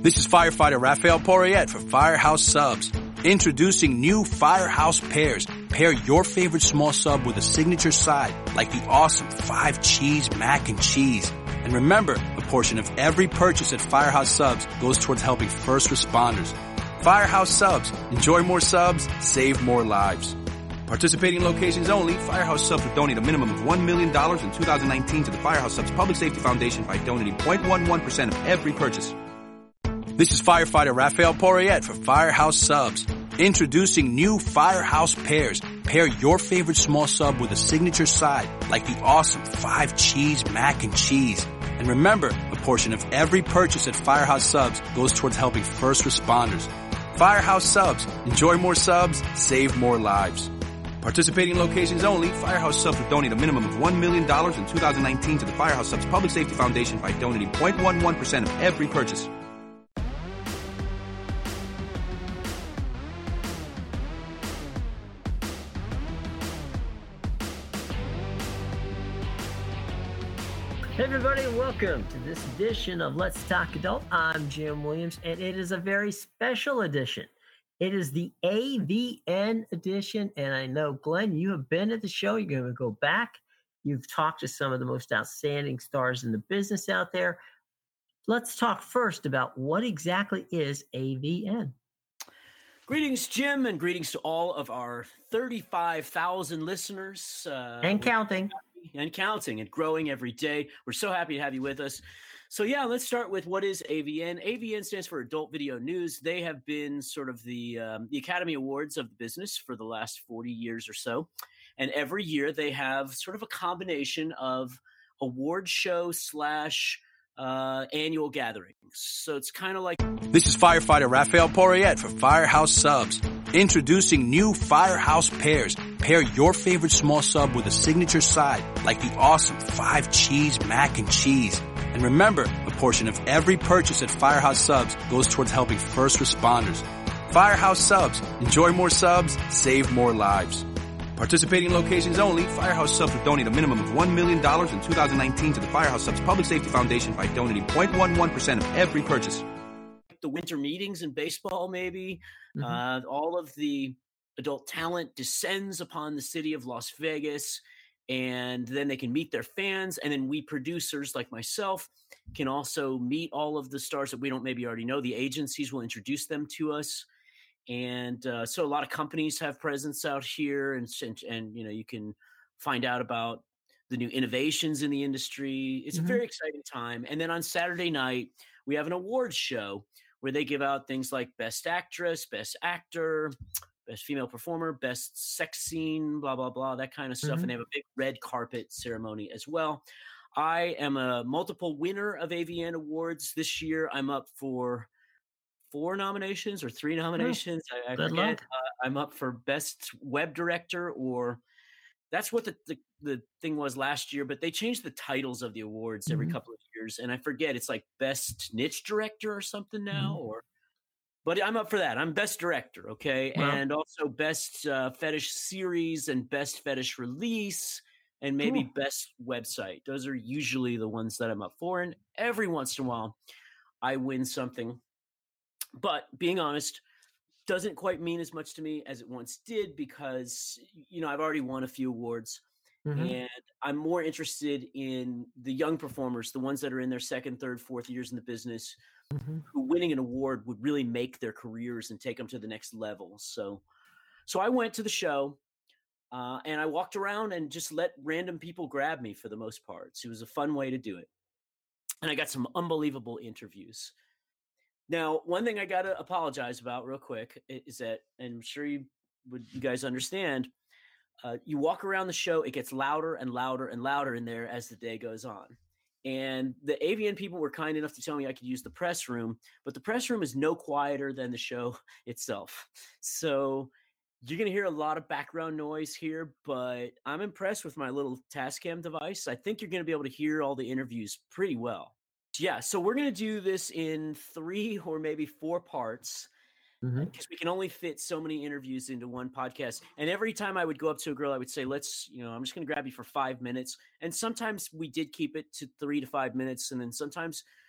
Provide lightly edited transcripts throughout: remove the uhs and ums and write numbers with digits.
This is firefighter Raphael Porriette for Firehouse Subs. Introducing new Firehouse Pairs. Pair your favorite small sub with a signature side, like the awesome 5-cheese mac and cheese. And remember, a portion of every purchase at Firehouse Subs goes towards helping first responders. Firehouse Subs. Enjoy more subs, save more lives. Participating locations only, Firehouse Subs will donate a minimum of $1 million in 2019 to the Firehouse Subs Public Safety Foundation by donating 0.11% of every purchase. This is firefighter Raphael Porriette for Firehouse Subs. Introducing new Firehouse Pairs. Pair your favorite small sub with a signature side, like the awesome 5-cheese mac and cheese. And remember, a portion of every purchase at Firehouse Subs goes towards helping first responders. Firehouse Subs. Enjoy more subs, save more lives. Participating locations only, Firehouse Subs will donate a minimum of $1 million in 2019 to the Firehouse Subs Public Safety Foundation by donating 0.11% of every purchase. Hey everybody, and welcome to this edition of Let's Talk Adult. I'm Jim Williams, and it is a very special edition. It is the AVN edition, and I know, Glenn, you have been at the show. You're going to go back. You've talked to some of the most outstanding stars in the business out there. Let's talk first about what exactly is AVN. Greetings, Jim, and greetings to all of our 35,000 listeners. And counting. And counting and growing every day. We're so happy to have you with us. So yeah, let's start with what is AVN. AVN stands for Adult Video News. They have been sort of the Academy Awards of the business for the last 40 years or so. And every year they have sort of a combination of award show / annual gatherings. So it's kind of like... This is firefighter Raphael Porriette for Firehouse Subs. Introducing new Firehouse Pairs. Pair your favorite small sub with a signature side, like the awesome 5-cheese mac and cheese. And remember, a portion of every purchase at Firehouse Subs goes towards helping first responders. Firehouse Subs. Enjoy more subs, save more lives. Participating locations only, Firehouse Subs will donate a minimum of $1 million in 2019 to the Firehouse Subs Public Safety Foundation by donating 0.11% of every purchase. The winter meetings in baseball, maybe. All of the adult talent descends upon the city of Las Vegas, and then they can meet their fans. And then we producers like myself can also meet all of the stars that we don't maybe already know. The agencies will introduce them to us. And so a lot of companies have presence out here, and you know, you can find out about the new innovations in the industry. It's a very exciting time. And then on Saturday night, we have an awards show where they give out things like Best Actress, Best Actor, Best Female Performer, Best Sex Scene, blah, blah, blah, that kind of stuff. And they have a big red carpet ceremony as well. I am a multiple winner of AVN Awards. This year, I'm up for 4 nominations or 3 nominations. I forget. I'm up for Best Web Director, or that's what the thing was last year, but they changed the titles of the awards every couple of years. And I forget, it's like Best Niche Director or something now, but I'm up for that. I'm Best Director, okay? Wow. And also Best Fetish Series and Best Fetish Release and maybe Best Website. Those are usually the ones that I'm up for. And every once in a while, I win something. But being honest, doesn't quite mean as much to me as it once did because, you know, I've already won a few awards. And I'm more interested in the young performers, the ones that are in their 2nd, 3rd, 4th years in the business, who winning an award would really make their careers and take them to the next level. So I went to the show and I walked around and just let random people grab me for the most part. So it was a fun way to do it. And I got some unbelievable interviews. Now, one thing I got to apologize about real quick is that, and I'm sure you guys understand, you walk around the show, it gets louder and louder and louder in there as the day goes on. And the AVN people were kind enough to tell me I could use the press room, but the press room is no quieter than the show itself. So you're going to hear a lot of background noise here, but I'm impressed with my little Tascam device. I think you're going to be able to hear all the interviews pretty well. Yeah, so we're going to do this in 3 or maybe 4 parts. Because we can only fit so many interviews into one podcast. And every time I would go up to a girl, I would say, I'm just going to grab you for 5 minutes. And sometimes we did keep it to 3 to 5 minutes. And then sometimes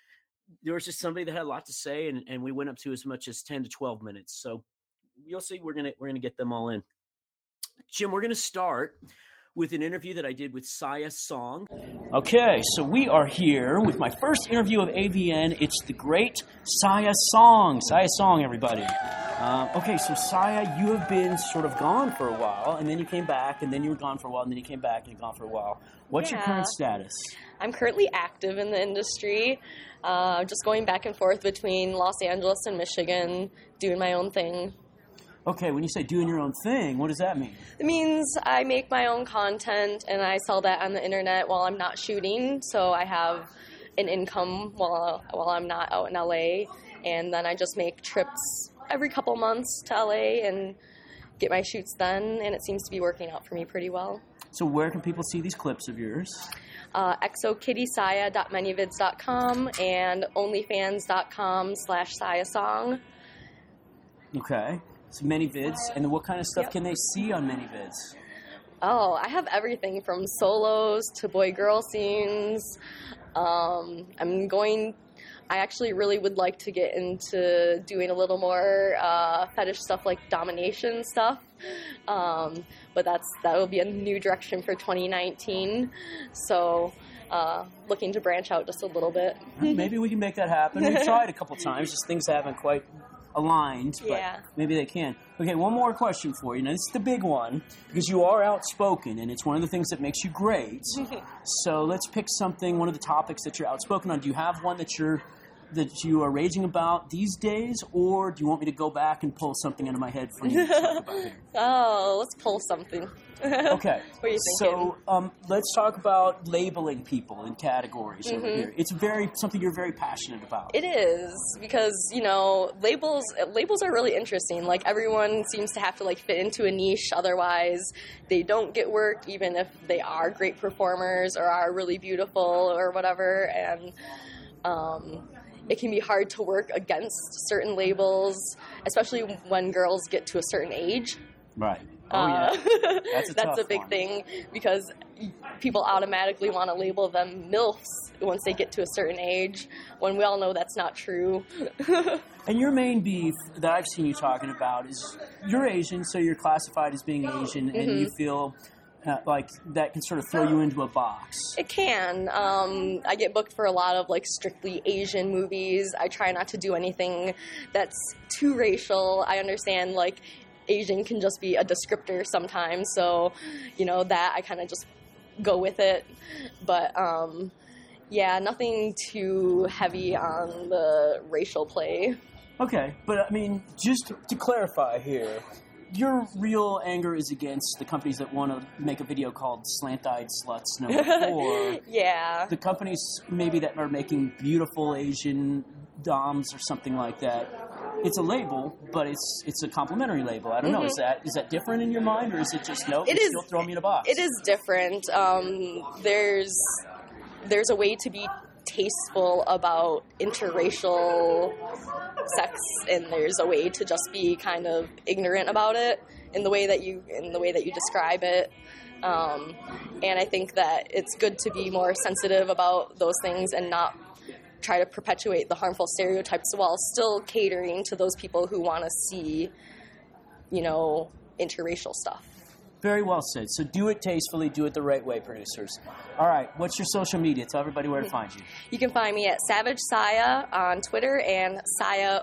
there was just somebody that had a lot to say, and we went up to as much as 10 to 12 minutes. So you'll see, we're gonna get them all in. Jim, we're gonna start with an interview that I did with Saya Song. Okay, so we are here with my first interview of AVN. It's the great Saya Song. Saya Song, everybody. Okay, so Saya, you have been sort of gone for a while, and then you came back, and then you were gone for a while, and then you came back and you're gone for a while. What's your current status? I'm currently active in the industry, just going back and forth between Los Angeles and Michigan, doing my own thing. Okay, when you say doing your own thing, what does that mean? It means I make my own content and I sell that on the internet while I'm not shooting, so I have an income while I'm not out in LA, and then I just make trips every couple months to LA and get my shoots done, and it seems to be working out for me pretty well. So where can people see these clips of yours? exokittysaya.manyvids.com and onlyfans.com/sayasong. Okay. So ManyVids, and then what kind of stuff can they see on ManyVids? Oh, I have everything from solos to boy-girl scenes. I actually really would like to get into doing a little more fetish stuff like domination stuff. But that will be a new direction for 2019. So looking to branch out just a little bit. Maybe we can make that happen. We've tried a couple times, just things haven't quite aligned, but maybe they can. Okay, one more question for you. Now, this is the big one, because you are outspoken, and it's one of the things that makes you great. So let's pick something, one of the topics that you're outspoken on. Do you have one that you are raging about these days, or do you want me to go back and pull something out of my head for you to talk about here? Oh, let's pull something. Okay. What are you thinking? So let's talk about labeling people in categories over here. It's something you're very passionate about. It is, because, labels are really interesting. Like, everyone seems to have to, fit into a niche, otherwise they don't get work, even if they are great performers or are really beautiful or whatever, and it can be hard to work against certain labels, especially when girls get to a certain age. Right. Oh, yeah. That's a big thing, because people automatically want to label them MILFs once they get to a certain age, when we all know that's not true. And your main beef that I've seen you talking about is you're Asian, so you're classified as being Asian, and you feel like that can sort of throw you into a box. It can. I get booked for a lot of strictly Asian movies. I try not to do anything that's too racial. I understand Asian can just be a descriptor sometimes, so that I kind of just go with it. But nothing too heavy on the racial play. Okay, but I mean, just to clarify here, your real anger is against the companies that want to make a video called Slant-Eyed Sluts No. 4. Yeah. The companies maybe that are making beautiful Asian doms or something like that. It's a label, but it's a complimentary label. I don't know. Is that different in your mind, or is it just no? It is still throw me in a box. It is different. There's a way to be tasteful about interracial sex, and there's a way to just be kind of ignorant about it in the way that you describe it. And I think that it's good to be more sensitive about those things and not try to perpetuate the harmful stereotypes while still catering to those people who want to see, interracial stuff. Very well said. So do it tastefully, do it the right way, producers. All right, what's your social media? Tell everybody where to find you. You can find me at Savage Saya on Twitter and Saya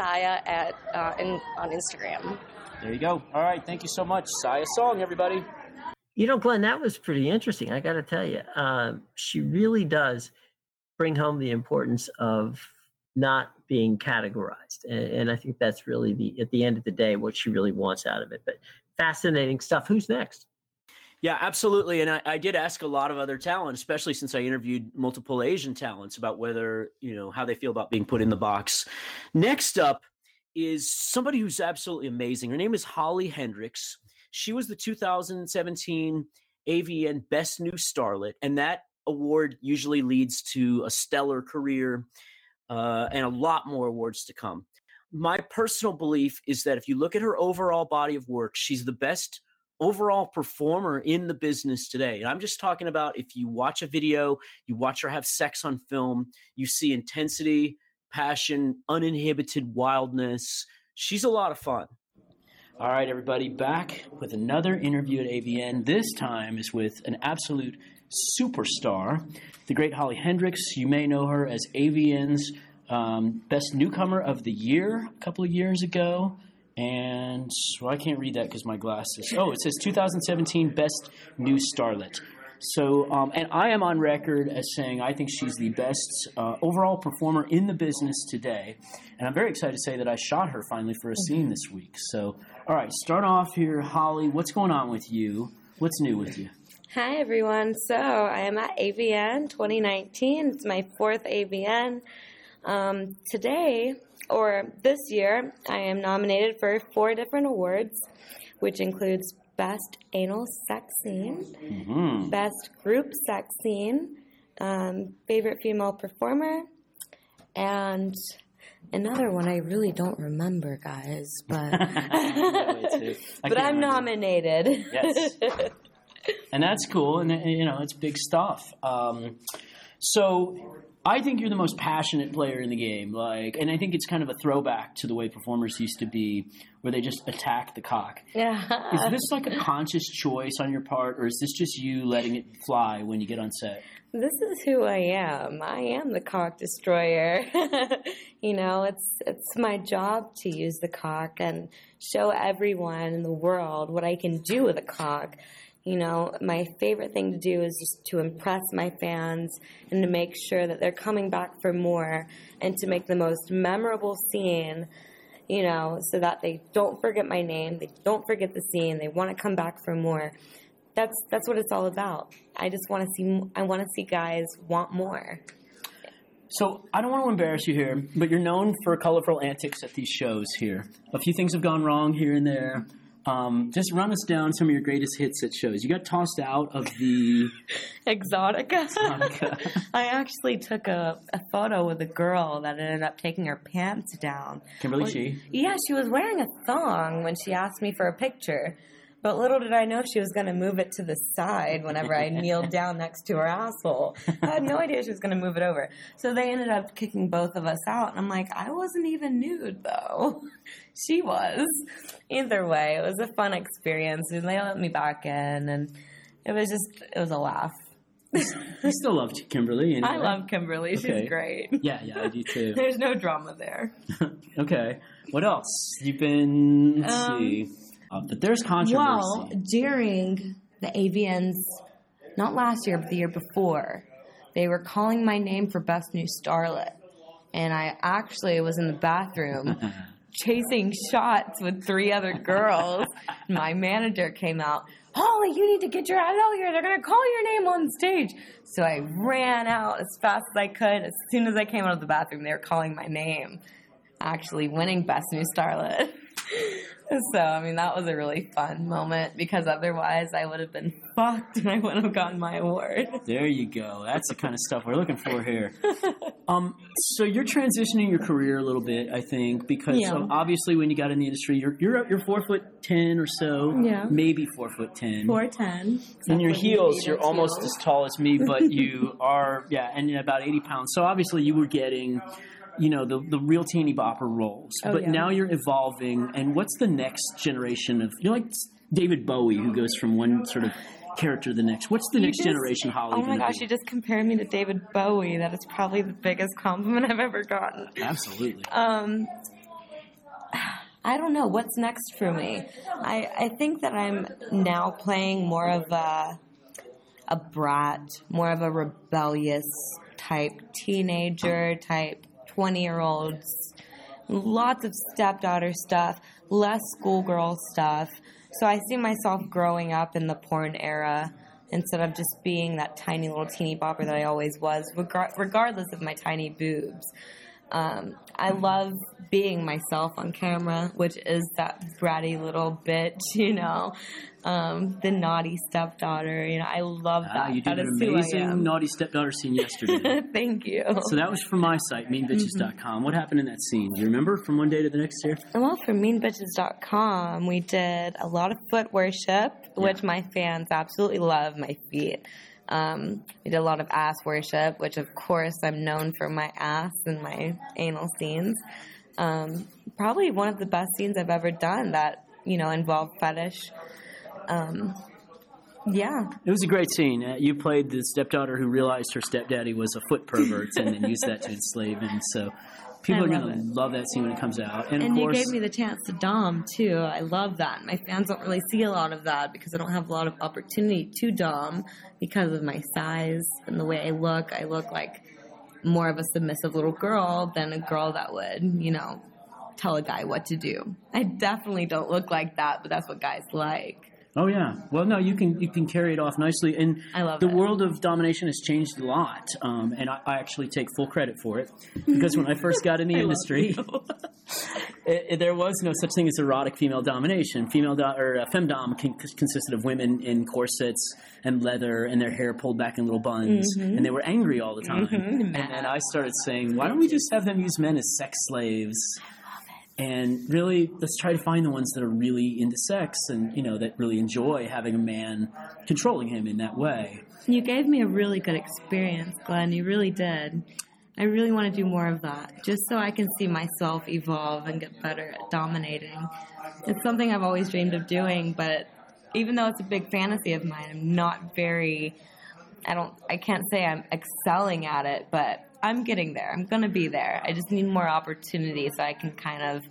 on Instagram. There you go. All right, thank you so much. Saya Song, everybody. Glenn, that was pretty interesting. I got to tell you, she really does bring home the importance of not being categorized. And I think that's really at the end of the day, what she really wants out of it. But fascinating stuff. Who's next? Yeah, absolutely. And I did ask a lot of other talent, especially since I interviewed multiple Asian talents, about whether, how they feel about being put in the box. Next up is somebody who's absolutely amazing. Her name is Holly Hendricks. She was the 2017 AVN Best New Starlet, and that award usually leads to a stellar career and a lot more awards to come. My personal belief is that if you look at her overall body of work, she's the best overall performer in the business today. And I'm just talking about if you watch a video, you watch her have sex on film, you see intensity, passion, uninhibited wildness. She's a lot of fun. All right, everybody, back with another interview at AVN. This time is with an absolute superstar, the great Holly Hendricks. You may know her as AVN's Best Newcomer of the Year a couple of years ago. And, well, I can't read that because my glasses. Oh, it says 2017 Best New Starlet. So, and I am on record as saying I think she's the best overall performer in the business today. And I'm very excited to say that I shot her finally for a scene this week. So, all right, start off here, Holly. What's going on with you? What's new with you? Hi, everyone. So I am at AVN 2019. It's my 4th AVN. Today, or this year, I am nominated for 4 different awards, which includes Best Anal Sex Scene, Best Group Sex Scene, Favorite Female Performer, and another one I really don't remember, guys, but but I'm nominated. Yes. And that's cool, and you know, it's big stuff. So I think you're the most passionate player in the game, and I think it's kind of a throwback to the way performers used to be, where they just attack the cock. Yeah. Is this like a conscious choice on your part, or is this just you letting it fly when you get on set? This is who I am. I am the cock destroyer. You know, it's my job to use the cock and show everyone in the world what I can do with a cock. You know, my favorite thing to do is just to impress my fans and to make sure that they're coming back for more and to make the most memorable scene, you know, so that they don't forget my name, they don't forget the scene, they want to come back for more. That's what it's all about. I want to see guys want more. So I don't want to embarrass you here, but you're known for colorful antics at these shows here. A few things have gone wrong here and there. Just run us down some of your greatest hits at shows. You got tossed out of the Exotica. I actually took a photo with a girl that ended up taking her pants down. Kimberly Shee? Yeah, she was wearing a thong when she asked me for a picture. But little did I know she was going to move it to the side whenever I kneeled down next to her asshole. I had no idea she was going to move it over. So they ended up kicking both of us out. And I'm like, I wasn't even nude, though. She was. Either way, it was a fun experience. And they let me back in. And it was a laugh. I still love Kimberly. Anyway. I love Kimberly. Okay. She's great. Yeah, I do too. There's no drama there. Okay. What else? You've been, let's see. But there's controversy. Well, during the AVNs, not last year, but the year before, they were calling my name for Best New Starlet. And I actually was in the bathroom chasing shots with 3 other girls. My manager came out, Holly, you need to get your ass out here. They're going to call your name on stage. So I ran out as fast as I could. As soon as I came out of the bathroom, they were calling my name, actually winning Best New Starlet. So, I mean, that was a really fun moment because otherwise I would have been fucked and I wouldn't have gotten my award. There you go. That's the kind of stuff we're looking for here. So you're transitioning your career a little bit, I think, because obviously when you got in the industry, you're 4'10" or so, maybe 4'10". 4'10". In your heels, you're almost as tall as me, but you are, and you're about 80 pounds. So obviously you were getting, you know, the real teeny bopper roles. But now you're evolving, and what's the next generation of, you're like David Bowie, who goes from one sort of character to the next. What's the next generation Holly Oh my gosh, you just compared me to David Bowie. That is probably the biggest compliment I've ever gotten. Absolutely. I don't know. What's next for me? I think that I'm now playing more of a brat, more of a rebellious type teenager, type 20-year-olds, lots of stepdaughter stuff, less schoolgirl stuff. So I see myself growing up in the porn era instead of just being that tiny little teeny bopper that I always was, regardless of my tiny boobs. I love being myself on camera, which is that bratty little bitch, the naughty stepdaughter. I love that. You did that an is who I amazing am. naughty stepdaughter scene yesterday. Thank you. So that was from my site, meanbitches.com. What happened in that scene? Do you remember from one day to the next here? Well, for meanbitches.com, we did a lot of foot worship, which my fans absolutely love, my feet. We did a lot of ass worship, which of course I'm known for my ass and my anal scenes. Probably one of the best scenes I've ever done that, involved fetish. It was a great scene. You played the stepdaughter who realized her stepdaddy was a foot pervert and then used that to enslave him. So people are going to love that scene when it comes out. And of course, you gave me the chance to dom, too. I love that. My fans don't really see a lot of that because I don't have a lot of opportunity to dom because of my size and the way I look. I look like more of a submissive little girl than a girl that would, tell a guy what to do. I definitely don't look like that, but that's what guys like. Oh yeah. Well, no, you can carry it off nicely, and I love the it. world of domination has changed a lot. And I actually take full credit for it because when I first got in the industry, there was no such thing as erotic female domination. Femdom consisted of women in corsets and leather and their hair pulled back in little buns, and they were angry all the time. And then I started saying, why don't we just have them use men as sex slaves? And really, let's try to find the ones that are really into sex and, that really enjoy having a man controlling him in that way. You gave me a really good experience, Glenn. You really did. I really want to do more of that, just so I can see myself evolve and get better at dominating. It's something I've always dreamed of doing, but even though it's a big fantasy of mine, I'm not I can't say I'm excelling at it, but I'm getting there. I'm going to be there. I just need more opportunity so I can kind of,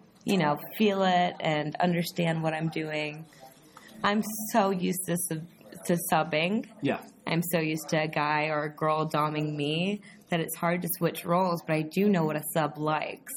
feel it and understand what I'm doing. I'm so used to subbing. Yeah. I'm so used to a guy or a girl doming me that it's hard to switch roles, but I do know what a sub likes.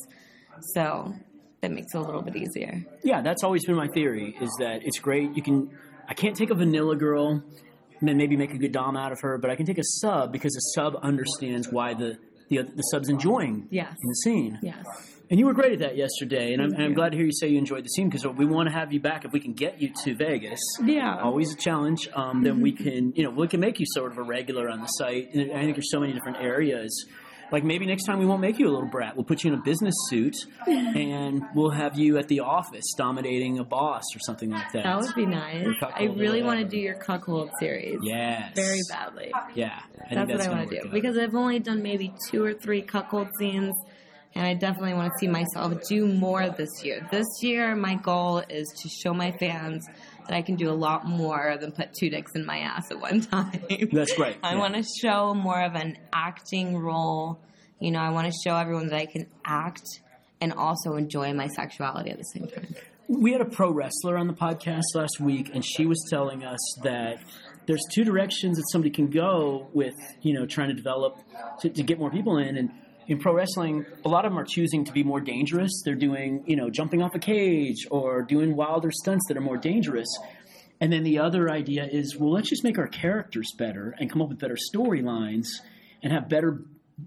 So that makes it a little bit easier. Yeah, that's always been my theory, is that it's great. I can't take a vanilla girl and then maybe make a good dom out of her, but I can take a sub because a sub understands why the sub's enjoying in the scene. Yes. And you were great at that yesterday, and I'm glad to hear you say you enjoyed the scene because we want to have you back if we can get you to Vegas. Yeah. Always a challenge. Then we can make you sort of a regular on the site. And I think there's so many different areas. Like maybe next time we won't make you a little brat. We'll put you in a business suit, and we'll have you at the office dominating a boss or something like that. That would be nice. I really want to do your cuckold series. Yes. Very badly. Yeah. That's what I want to do. Because I've only done maybe 2 or 3 cuckold scenes, and I definitely want to see myself do more this year. This year, my goal is to show my fans that I can do a lot more than put 2 dicks in my ass at one time. That's great. I want to show more of an acting role. I want to show everyone that I can act and also enjoy my sexuality at the same time. We had a pro wrestler on the podcast last week, and she was telling us that there's 2 directions that somebody can go with, trying to develop to get more people in. And in pro wrestling, a lot of them are choosing to be more dangerous. They're doing, jumping off a cage or doing wilder stunts that are more dangerous. And then the other idea is, well, let's just make our characters better and come up with better storylines and have better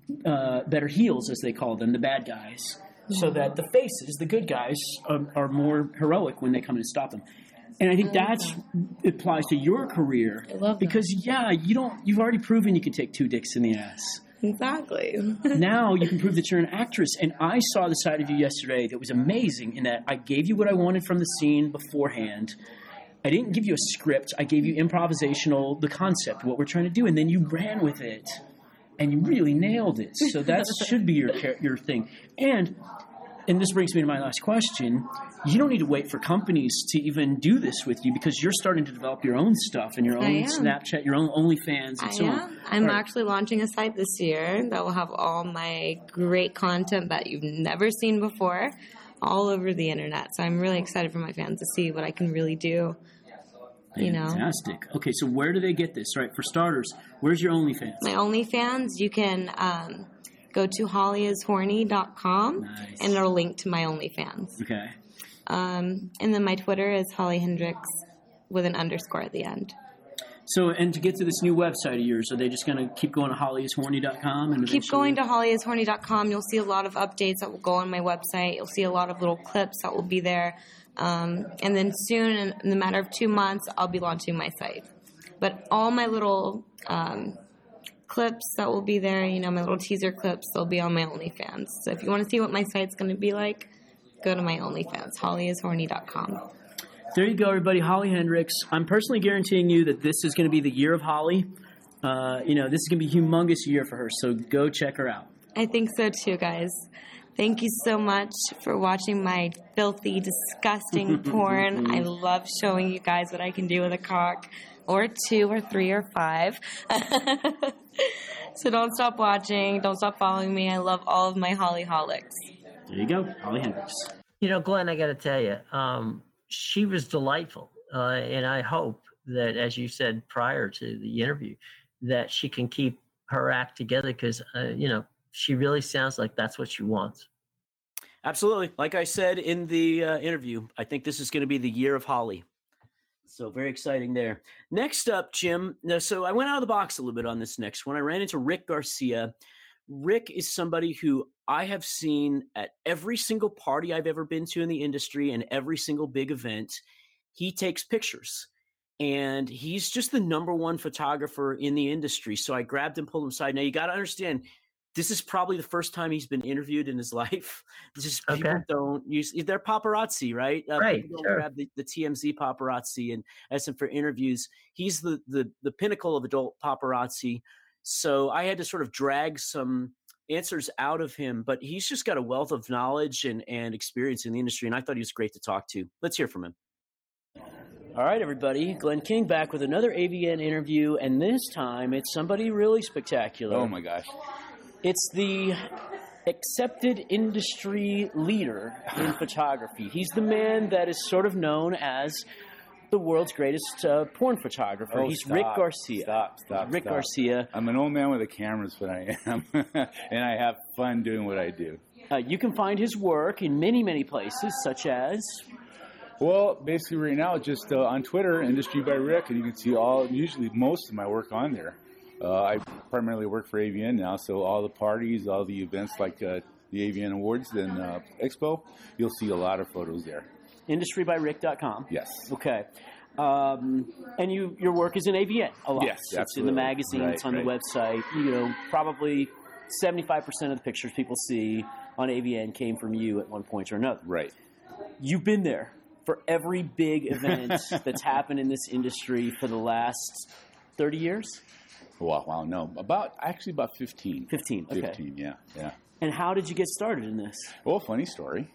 heels, as they call them, the bad guys, so that the faces, the good guys, are more heroic when they come in and stop them. And I think it applies to your career. I love that. Because, you've already proven you can take 2 dicks in the ass. Exactly. Now you can prove that you're an actress. And I saw the side of you yesterday that was amazing in that I gave you what I wanted from the scene beforehand. I didn't give you a script. I gave you improvisational, the concept, what we're trying to do. And then you ran with it. And you really nailed it. So that should be your thing. And this brings me to my last question. You don't need to wait for companies to even do this with you because you're starting to develop your own stuff and your own Snapchat, your own OnlyFans, and so on. I'm actually launching a site this year that will have all my great content that you've never seen before all over the internet. So I'm really excited for my fans to see what I can really do. Fantastic. Okay, so where do they get this? All right, for starters, where's your OnlyFans? My OnlyFans, you can go to hollyishorny.com, Nice. and it'll link to my OnlyFans. Okay. And then my Twitter is Holly Hendricks with an underscore at the end. So, and to get to this new website of yours, are they just going to keep going to hollyishorny.com? And Keep going to hollyishorny.com. You'll see a lot of updates that will go on my website. You'll see a lot of little clips that will be there. And then soon, in the matter of 2 months, I'll be launching my site. But all my little clips that will be there, my little teaser clips, they'll be on my OnlyFans. So if you want to see what my site's going to be like, go to my OnlyFans, hollyishorny.com. There you go, everybody. Holly Hendricks. I'm personally guaranteeing you that this is going to be the year of Holly. This is going to be a humongous year for her, so go check her out. I think so too, guys. Thank you so much for watching my filthy, disgusting porn. I love showing you guys what I can do with a cock, or 2 or 3 or 5. So don't stop watching. Don't stop following me. I love all of my Hollyholics. There you go, Holly Hendricks. Glenn, I got to tell you, she was delightful. And I hope that, as you said prior to the interview, that she can keep her act together because, she really sounds like that's what she wants. Absolutely. Like I said in the interview, I think this is going to be the year of Holly. So very exciting there. Next up, Jim. So I went out of the box a little bit on this next one. I ran into Rick Garcia. Rick is somebody who I have seen at every single party I've ever been to in the industry and every single big event. He takes pictures. And he's just the number one photographer in the industry. So I grabbed him, pulled him aside. Now, you got to understand, this is probably the first time he's been interviewed in his life. People don't use – they're paparazzi, right? Right, people don't grab the TMZ paparazzi and ask him for interviews. He's the pinnacle of adult paparazzi. So I had to sort of drag some answers out of him. But he's just got a wealth of knowledge and experience in the industry, and I thought he was great to talk to. Let's hear from him. All right, everybody. Glenn King back with another AVN interview, and this time it's somebody really spectacular. Oh, my gosh. It's the accepted industry leader in photography. He's the man that is sort of known as the world's greatest porn photographer. He's Rick Garcia. Stop. Rick Garcia. I'm an old man with a camera is what I am, and I have fun doing what I do. You can find his work in many, many places, such as... Well, basically right now, just on Twitter, Industry by Rick, and you can see usually most of my work on there. I primarily work for AVN now, so all the parties, all the events like the AVN Awards and Expo, you'll see a lot of photos there. IndustryByRick.com. Yes. Okay. And your work is in AVN a lot. Yes, absolutely. It's in the magazine, it's on the website. Probably 75% of the pictures people see on AVN came from you at one point or another. Right. You've been there for every big event that's happened in this industry for the last 30 years? Wow, no. About 15. 15, okay. 15, yeah. And how did you get started in this? Well, funny story.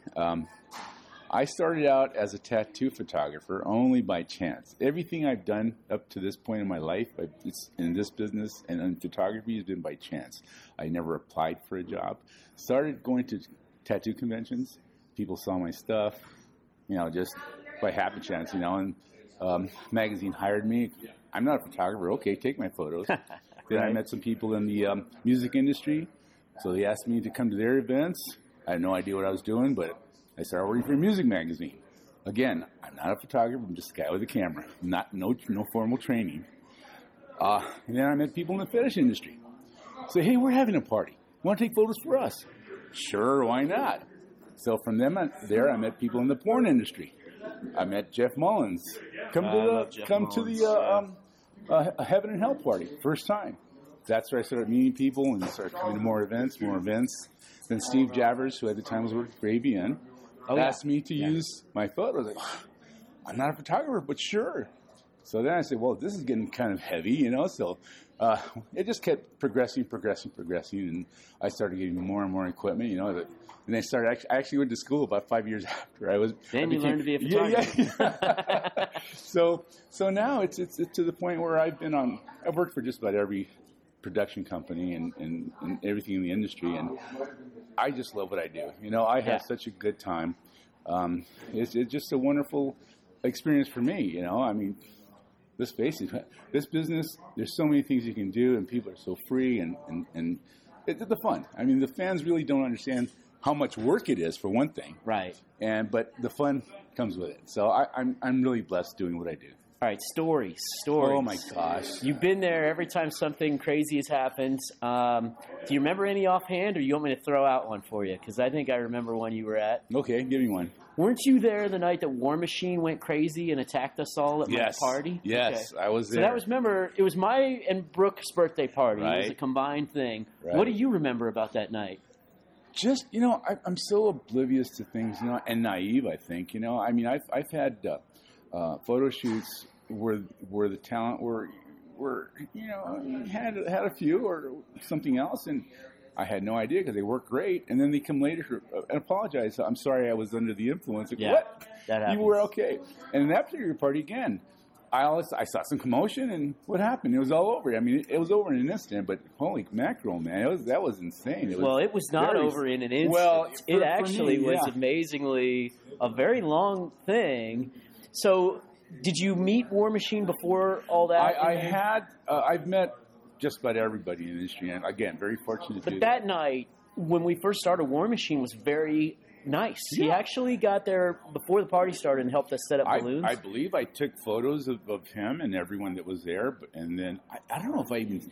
I started out as a tattoo photographer only by chance. Everything I've done up to this point in my life, in this business and in photography, has been by chance. I never applied for a job. Started going to tattoo conventions. People saw my stuff, just by happy chance, and magazine hired me. I'm not a photographer. Okay, take my photos. Then I met some people in the music industry, so they asked me to come to their events. I had no idea what I was doing, but I started working for a music magazine. Again, I'm not a photographer. I'm just a guy with a camera. No formal training. And then I met people in the fetish industry. Say, hey, we're having a party. Want to take photos for us? Sure, why not? So from them there, I met people in the porn industry. I met Jeff Mullins. Come to the Heaven and Hell party, first time. That's where I started meeting people and started coming to more events. Then Steve Javers, who at the time was working for AVN, asked me to use my photos. Like, I'm not a photographer, but sure. So then I said, well, this is getting kind of heavy, So it just kept progressing, and I started getting more and more equipment, And I actually went to school about 5 years after I was. Then you learned to be a photographer. Yeah. So now it's to the point where I've worked for just about every production company and everything in the industry, and I just love what I do. I have such a good time. It's just a wonderful experience for me. Let's face it, this business, there's so many things you can do, and people are so free, and it's the fun. The fans really don't understand how much work it is, for one thing. Right. But the fun comes with it. So I'm really blessed doing what I do. All right, stories. Oh my gosh. You've been there every time something crazy has happened. Do you remember any offhand, or you want me to throw out one for you? Because I think I remember one you were at. Okay, give me one. Weren't you there the night that War Machine went crazy and attacked us all at my party? Yes, okay. I was there. So that was, remember, it was my and Brooke's birthday party. Right. It was a combined thing. Right. What do you remember about that night? Just, I'm so oblivious to things, and naive, I think. I mean, I've had photo shoots where the talent were had a few or something else, and I had no idea because they worked great, and then they come later and apologize. I'm sorry, I was under the influence. Like, yeah, what? That happens. You were okay. And in that particular party, again, I saw some commotion, and what happened? It was all over. I mean, it was over in an instant, but holy mackerel, man, that was insane. It was not over in an instant. Well, it actually me, was amazingly a very long thing. So, did you meet War Machine before all that? I've met just about everybody in the industry, and again, very fortunate to do that night, when we first started, War Machine was very nice. Yeah. He actually got there before the party started and helped us set up balloons. I believe I took photos of him and everyone that was there, and then I don't know if it's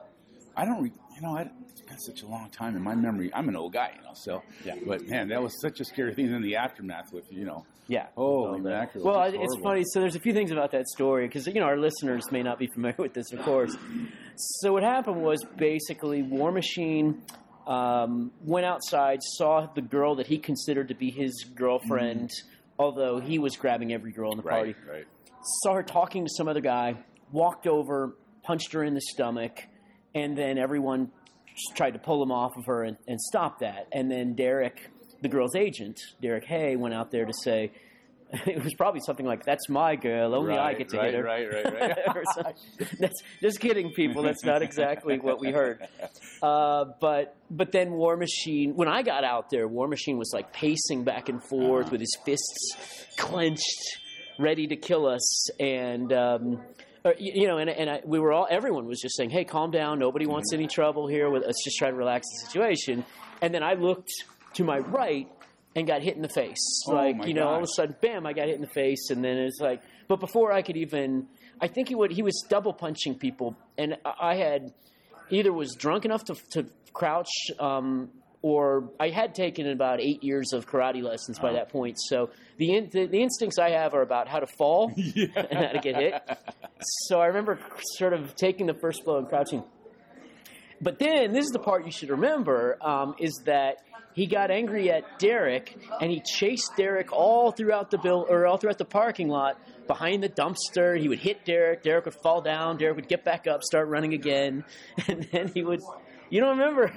been such a long time in my memory. I'm an old guy, so yeah. But man, that was such a scary thing. And then the aftermath with yeah. Holy mackerel. Well, it's funny. So there's a few things about that story because our listeners may not be familiar with this, of course. So what happened was basically War Machine went outside, saw the girl that he considered to be his girlfriend, although he was grabbing every girl in the party. Right. Saw her talking to some other guy, walked over, punched her in the stomach, and then everyone tried to pull him off of her and stop that. And then Derek, the girl's agent, Derek Hay, went out there to say, it was probably something like, "That's my girl. Only I get to hit her." Right. That's just kidding, people. That's not exactly what we heard. But then War Machine, when I got out there, War Machine was like pacing back and forth with his fists clenched, ready to kill us. And we were all. Everyone was just saying, "Hey, calm down. Nobody wants any trouble here. Let's just try to relax the situation." And then I looked to my right and got hit in the face. All of a sudden, bam, I got hit in the face. And then it's like, but before I could even, I think he was double punching people. And I had either was drunk enough to crouch, or I had taken about 8 years of karate lessons by that point. So the instincts I have are about how to fall and how to get hit. So I remember sort of taking the first blow and crouching. But then, this is the part you should remember, is that he got angry at Derek, and he chased Derek all throughout the parking lot behind the dumpster. He would hit Derek. Derek would fall down. Derek would get back up, start running again, and then he would. You don't remember?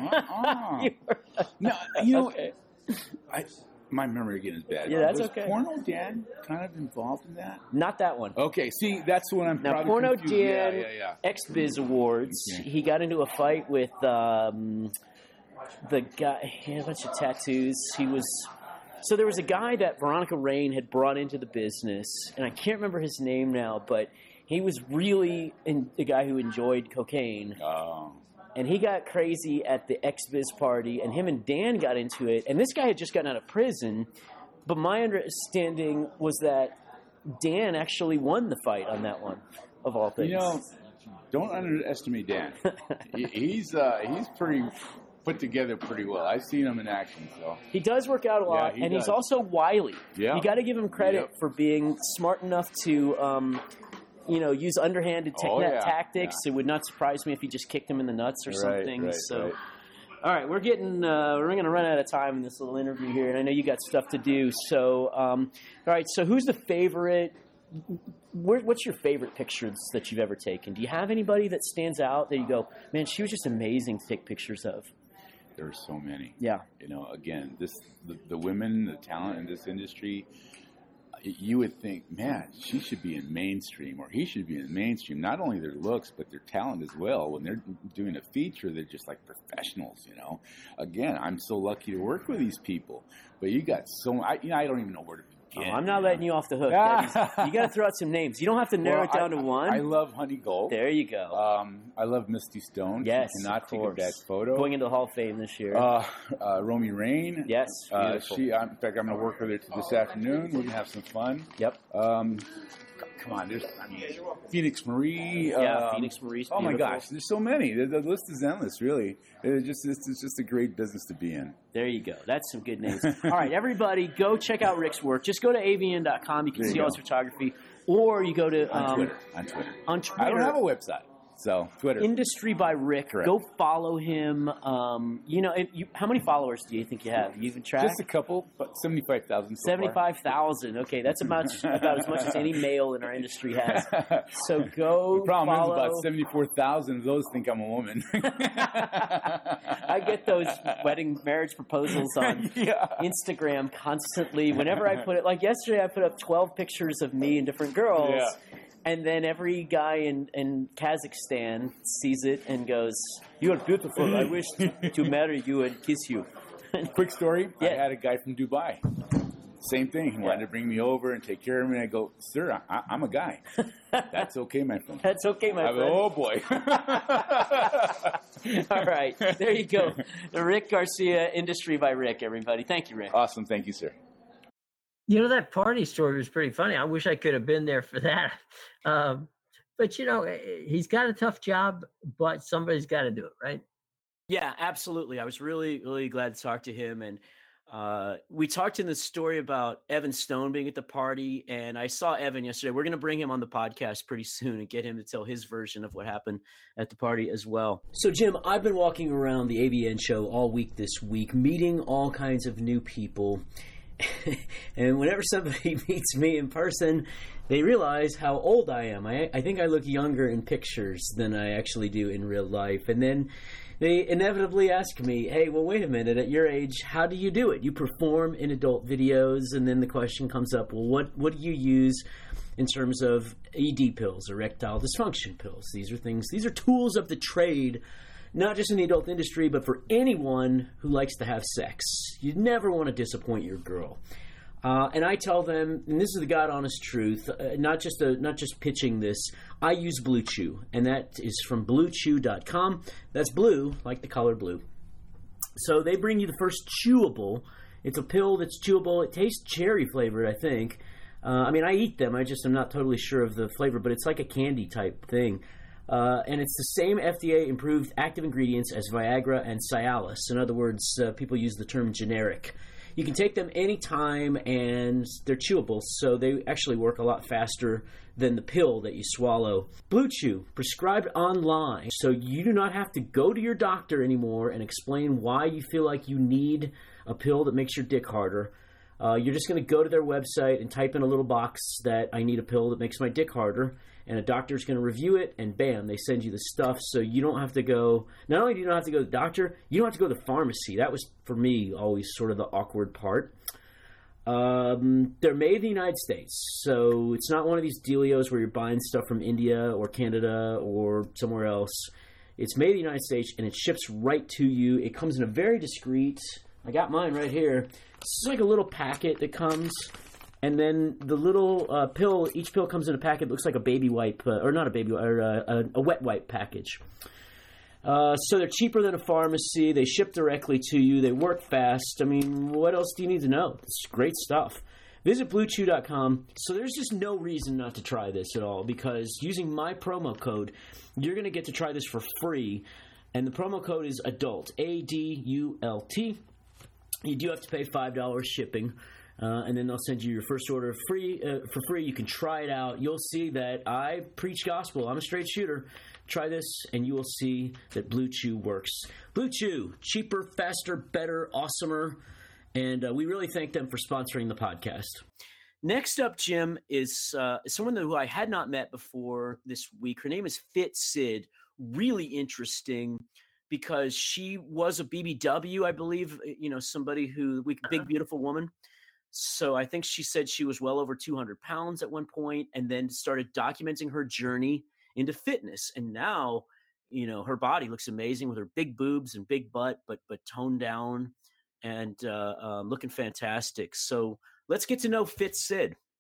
No, okay. My memory again is bad. Yeah, that's was okay. Porno Dan kind of involved in that? Not that one. Okay, see, that's what I'm now, probably Porno confused. Dan, X-Biz Awards. Okay. He got into a fight with the guy. He had a bunch of tattoos. So there was a guy that Veronica Rain had brought into the business, and I can't remember his name now, but he was really a guy who enjoyed cocaine. Oh. And he got crazy at the X-Biz party, and him and Dan got into it. And this guy had just gotten out of prison, but my understanding was that Dan actually won the fight on that one, of all things. Don't underestimate Dan. He's pretty put together pretty well. I've seen him in action. So he does work out a lot, and he's also wily. Yeah. You got to give him credit for being smart enough to use underhanded tactics. Yeah. It would not surprise me if he just kicked him in the nuts or something. Right. All right, we're going to run out of time in this little interview here, and I know you got stuff to do. So, all right, so who's the favorite? What's your favorite pictures that you've ever taken? Do you have anybody that stands out that you go, man, she was just amazing to take pictures of? There are so many. Yeah. Again, the women, the talent in this industry. You would think, man, she should be in mainstream, or he should be in mainstream. Not only their looks, but their talent as well. When they're doing a feature, they're just like professionals, Again, I'm so lucky to work with these people. But you got I don't even know where to begin. I'm not letting you off the hook. You got to throw out some names. You don't have to narrow it down to one. I love Honey Gold. There you go. I love Misty Stone. Yes, she cannot take a bad photo. Going into the Hall of Fame this year. Romy Rain. Yes, beautiful. In fact, I'm going to work with her this afternoon. We're going to have some fun. Yep. come on, there's Phoenix Marie. Phoenix Marie's Oh my beautiful. gosh, there's so many. The list is endless, really. It's just a great business to be in. There you go. That's some good names. All right, everybody, go check out Rick's work. Just go to avn.com. You can see all his photography. Or you go to... On Twitter. On Twitter. I don't have a website. So, Twitter. Industry by Rick. Correct. Go follow him. How many followers do you think you have? You even track? Just a couple, but 75,000 so 75,000. Okay, that's about as much as any male in our industry has. So go The problem follow. is about 74,000 of those think I'm a woman. I get those marriage proposals on Instagram constantly. Whenever I put it, like yesterday, I put up 12 pictures of me and different girls. Yeah. And then every guy in Kazakhstan sees it and goes, "You are beautiful. I wish to marry you and kiss you." Quick story. Yeah. I had a guy from Dubai. Same thing. He wanted to bring me over and take care of me. I go, "Sir, I'm a guy. That's okay, my friend." That's okay, my I friend. go, "Oh, boy." All right. There you go. The Rick Garcia, Industry by Rick, everybody. Thank you, Rick. Awesome. Thank you, sir. You know, that party story was pretty funny. I wish I could have been there for that. But, he's got a tough job, but somebody's got to do it, right? Yeah, absolutely. I was really, really glad to talk to him. And we talked in the story about Evan Stone being at the party. And I saw Evan yesterday. We're going to bring him on the podcast pretty soon and get him to tell his version of what happened at the party as well. So, Jim, I've been walking around the AVN show all week this week, meeting all kinds of new people. And whenever somebody meets me in person, they realize how old I am. I think I look younger in pictures than I actually do in real life. And then they inevitably ask me, "Hey, well, wait a minute. At your age, how do you do it? You perform in adult videos." And then the question comes up, well, what do you use in terms of ED pills, erectile dysfunction pills? These are tools of the trade, not just in the adult industry, but for anyone who likes to have sex. You never want to disappoint your girl. And I tell them, and this is the God honest truth, not just pitching this, I use Blue Chew, and that is from BlueChew.com. That's blue, like the color blue. So they bring you the first chewable. It's a pill that's chewable. It tastes cherry flavored, I think. I eat them. I just am not totally sure of the flavor, but it's like a candy type thing. And it's the same FDA-approved active ingredients as Viagra and Cialis. In other words, people use the term generic. You can take them anytime, and they're chewable, so they actually work a lot faster than the pill that you swallow. Blue Chew, prescribed online, so you do not have to go to your doctor anymore and explain why you feel like you need a pill that makes your dick harder. You're just going to go to their website and type in a little box that I need a pill that makes my dick harder, and a doctor's going to review it, and bam, they send you the stuff. So you don't have to go, not only do you not have to go to the doctor, you don't have to go to the pharmacy. That was, for me, always sort of the awkward part. They're made in the United States, so it's not one of these dealios where you're buying stuff from India or Canada or somewhere else. It's made in the United States, and it ships right to you. It comes in a very discreet, I got mine right here. It's like a little packet that comes, and then the little pill, each pill comes in a packet that looks like a baby wipe, or not a baby wipe, or a wet wipe package. So they're cheaper than a pharmacy. They ship directly to you. They work fast. I mean, what else do you need to know? It's great stuff. Visit BlueChew.com. So there's just no reason not to try this at all, because using my promo code, you're going to get to try this for free. And the promo code is ADULT, ADULT. You do have to pay $5 shipping, and then they'll send you your first order for free. You can try it out. You'll see that I preach gospel. I'm a straight shooter. Try this, and you will see that Blue Chew works. Blue Chew, cheaper, faster, better, awesomer, and we really thank them for sponsoring the podcast. Next up, Jim, is someone who I had not met before this week. Her name is Fit Sid. Really interesting, because she was a BBW, I believe, somebody who, big, beautiful woman. So I think she said she was well over 200 pounds at one point, and then started documenting her journey into fitness. And now, her body looks amazing with her big boobs and big butt, but toned down and looking fantastic. So let's get to know Fit Sid.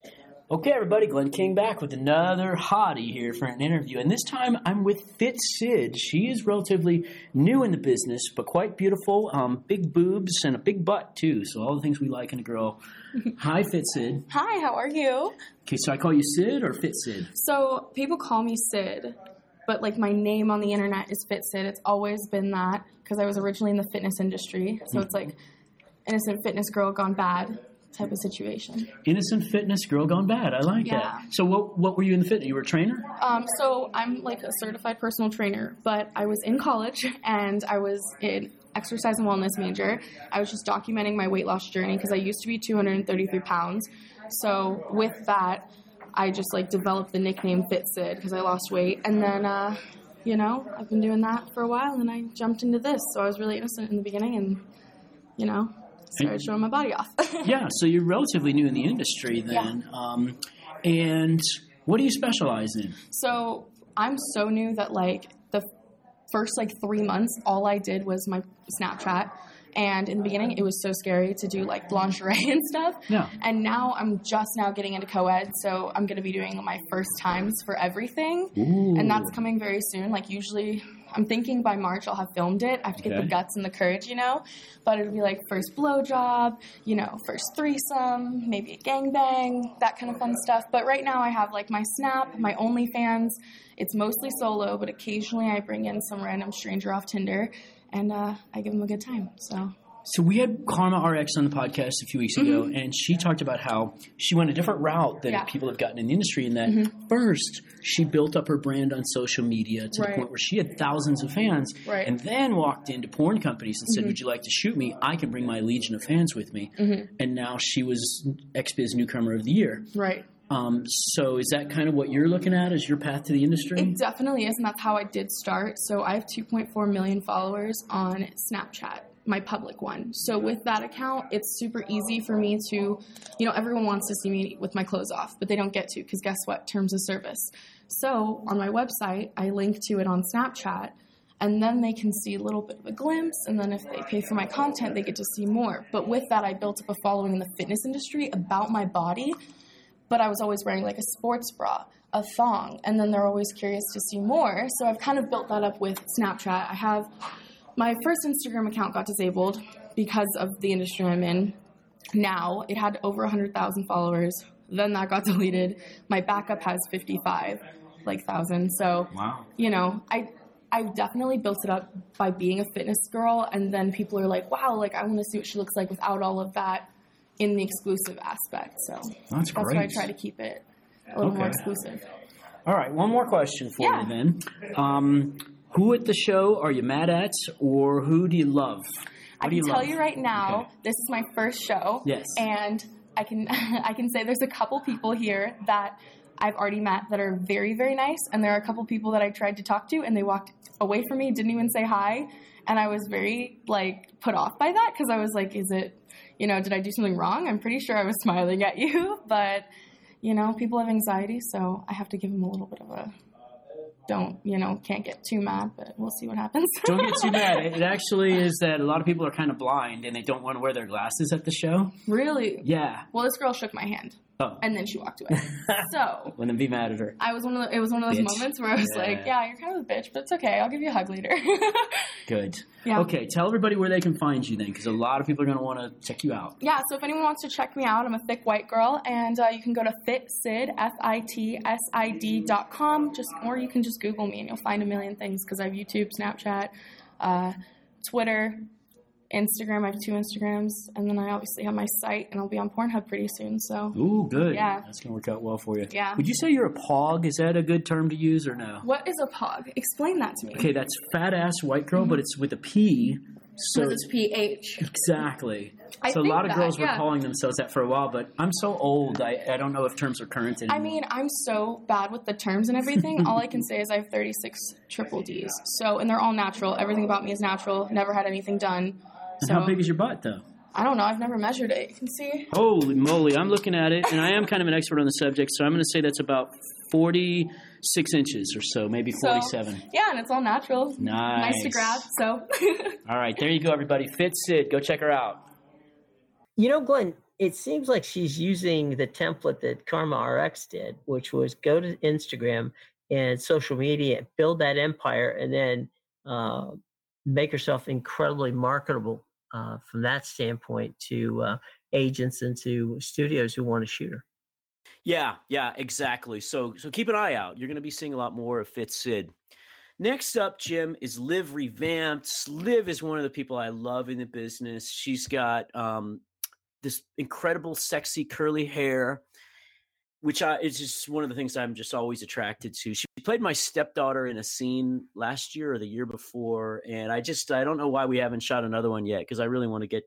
Okay, everybody, Glenn King back with another hottie here for an interview. And this time I'm with Fit Sid. She is relatively new in the business, but quite beautiful. Big boobs and a big butt, too. So all the things we like in a girl. Hi, Fit Sid. Hi, how are you? Okay, so I call you Sid or Fit Sid? So people call me Sid, but like my name on the internet is Fit Sid. It's always been that because I was originally in the fitness industry. So it's like innocent fitness girl gone bad type of situation. Innocent fitness girl gone bad. I like Yeah. that. So what were you in the fitness? You were a trainer? So I'm like a certified personal trainer, but I was in college and I was an exercise and wellness major. I was just documenting my weight loss journey because I used to be 233 pounds. So with that, I just like developed the nickname Fit Sid because I lost weight. And then, I've been doing that for a while and I jumped into this. So I was really innocent in the beginning and, started showing my body off. Yeah, so you're relatively new in the industry then. And what do you specialize in? So I'm so new that like the first 3 months, all I did was my Snapchat. And in the beginning, it was so scary to do like lingerie and stuff. Yeah. And now I'm just now getting into co-ed. So I'm going to be doing my first times for everything. Ooh. And that's coming very soon. Like usually I'm thinking by March I'll have filmed it. I have to get the guts and the courage, But it'll be like first blowjob, first threesome, maybe a gangbang, that kind of fun stuff. But right now I have like my Snap, my OnlyFans. It's mostly solo, but occasionally I bring in some random stranger off Tinder. And I give them a good time. So we had Karma RX on the podcast a few weeks ago, and she talked about how she went a different route than people have gotten in the industry, in that first she built up her brand on social media to the point where she had thousands of fans, and then walked into porn companies and said, would you like to shoot me? I can bring my legion of fans with me. And now she was XBiz Newcomer of the Year. Right. So is that kind of what you're looking at as your path to the industry? It definitely is, and that's how I did start. So I have 2.4 million followers on Snapchat, my public one. So with that account, it's super easy for me to, everyone wants to see me with my clothes off, but they don't get to because guess what? Terms of service. So on my website, I link to it on Snapchat, and then they can see a little bit of a glimpse, and then if they pay for my content, they get to see more. But with that, I built up a following in the fitness industry about my body. But I was always wearing like a sports bra, a thong, and then they're always curious to see more. So I've kind of built that up with Snapchat. I have my first Instagram account got disabled because of the industry I'm in. Now it had over 100,000 followers. Then that got deleted. My backup has 55,000. So, wow. I've definitely built it up by being a fitness girl. And then people are like, wow, like I want to see what she looks like without all of that in the exclusive aspect. So that's great. why I try to keep it a little more exclusive. All right, one more question for you then. Who at the show are you mad at, or who do you love? I can tell you right now, this is my first show. Yes. And I can say there's a couple people here that I've already met that are very, very nice, and there are a couple people that I tried to talk to and they walked away from me, didn't even say hi, and I was very put off by that because I was like, is it, did I do something wrong? I'm pretty sure I was smiling at you, but, people have anxiety, so I have to give them a little bit of a can't get too mad, but we'll see what happens. Don't get too mad. It actually is that a lot of people are kind of blind and they don't want to wear their glasses at the show. Really? Yeah. Well, this girl shook my hand. Oh. And then she walked away. So wouldn't be mad at her. It was one of those moments where I was like, yeah, you're kind of a bitch, but it's okay. I'll give you a hug later. Good. Yeah. Okay, tell everybody where they can find you then, because a lot of people are going to want to check you out. Yeah, so if anyone wants to check me out, I'm a thick white girl, and you can go to FitSid, FITSID.com, or you can just Google me and you'll find a million things, because I have YouTube, Snapchat, Twitter, Instagram. I have 2 Instagrams, and then I obviously have my site, and I'll be on Pornhub pretty soon. So, ooh, good. Yeah, that's gonna work out well for you. Yeah. Would you say you're a POG? Is that a good term to use or no? What is a POG? Explain that to me. Okay, that's fat ass white girl, but it's with a P. So it's PH. Exactly. So a think lot of girls were yeah. calling themselves that for a while, but I'm so old, I don't know if terms are current anymore. I mean, I'm so bad with the terms and everything. All I can say is I have 36 triple Ds. So, and they're all natural. Everything about me is natural. Never had anything done. And so, how big is your butt, though? I don't know. I've never measured it. You can see. Holy moly. I'm looking at it, and I am kind of an expert on the subject, so I'm going to say that's about 46 inches or so, maybe 47. So, yeah, and it's all natural. Nice. Nice to grab, so. All right, there you go, everybody. Fit Sid. Go check her out. Glenn, it seems like she's using the template that Karma RX did, which was go to Instagram and social media, build that empire, and then make herself incredibly marketable from that standpoint to agents and to studios who want to shoot her. Yeah, exactly. So keep an eye out. You're going to be seeing a lot more of Fitz Sid. Next up, Jim, is Liv Revamped. Liv is one of the people I love in the business. She's got this incredible, sexy, curly hair, which is just one of the things I'm just always attracted to. She played my stepdaughter in a scene last year or the year before, and I don't know why we haven't shot another one yet, because I really want to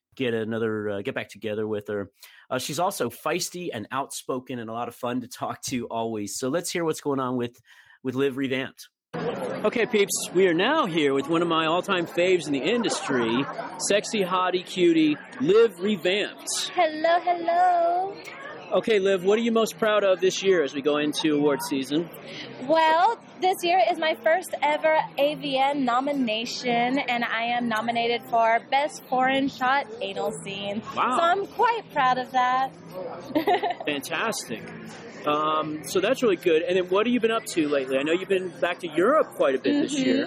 get back together with her. She's also feisty and outspoken and a lot of fun to talk to always. So let's hear what's going on with Liv Revamped. Okay, peeps, we are now here with one of my all-time faves in the industry, sexy, hottie, cutie, Liv Revamped. Hello. Okay, Liv, what are you most proud of this year as we go into award season? Well, this year is my first ever AVN nomination, and I am nominated for Best Foreign Shot Anal Scene. Wow. So I'm quite proud of that. Fantastic. So that's really good. And then what have you been up to lately? I know you've been back to Europe quite a bit this year.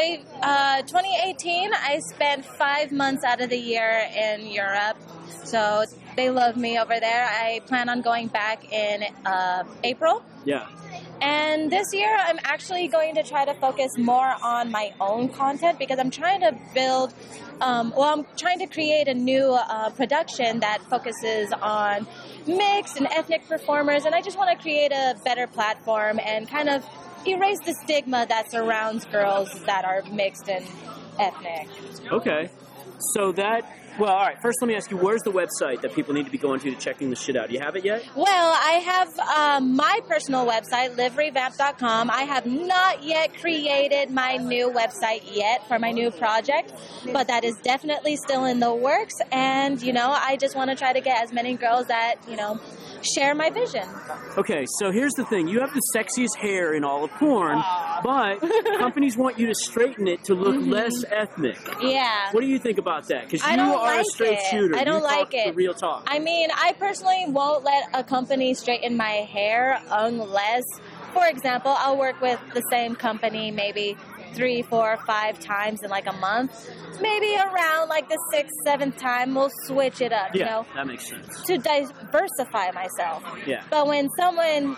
2018, I spent 5 months out of the year in Europe. So they love me over there. I plan on going back in April. Yeah. And this year, I'm actually going to try to focus more on my own content, because I'm trying to build, I'm trying to create a new production that focuses on mixed and ethnic performers, and I just want to create a better platform and kind of erase the stigma that surrounds girls that are mixed and ethnic. Okay. So well, all right, first let me ask you, where's the website that people need to be going to checking this shit out? Do you have it yet? Well, I have my personal website, livrevamp.com. I have not yet created my new website yet for my new project, but that is definitely still in the works. And, I just want to try to get as many girls that, share my vision. Okay, so here's the thing. You have the sexiest hair in all of porn, but companies want you to straighten it to look less ethnic. Yeah. What do you think about that? Because you are a straight shooter. I don't like it. Real talk. I mean, I personally won't let a company straighten my hair unless, for example, I'll work with the same company maybe 3, 4, 5 times in like a month. Maybe around like the 6th, 7th time, we'll switch it up, that makes sense. to diversify myself. Yeah. But when someone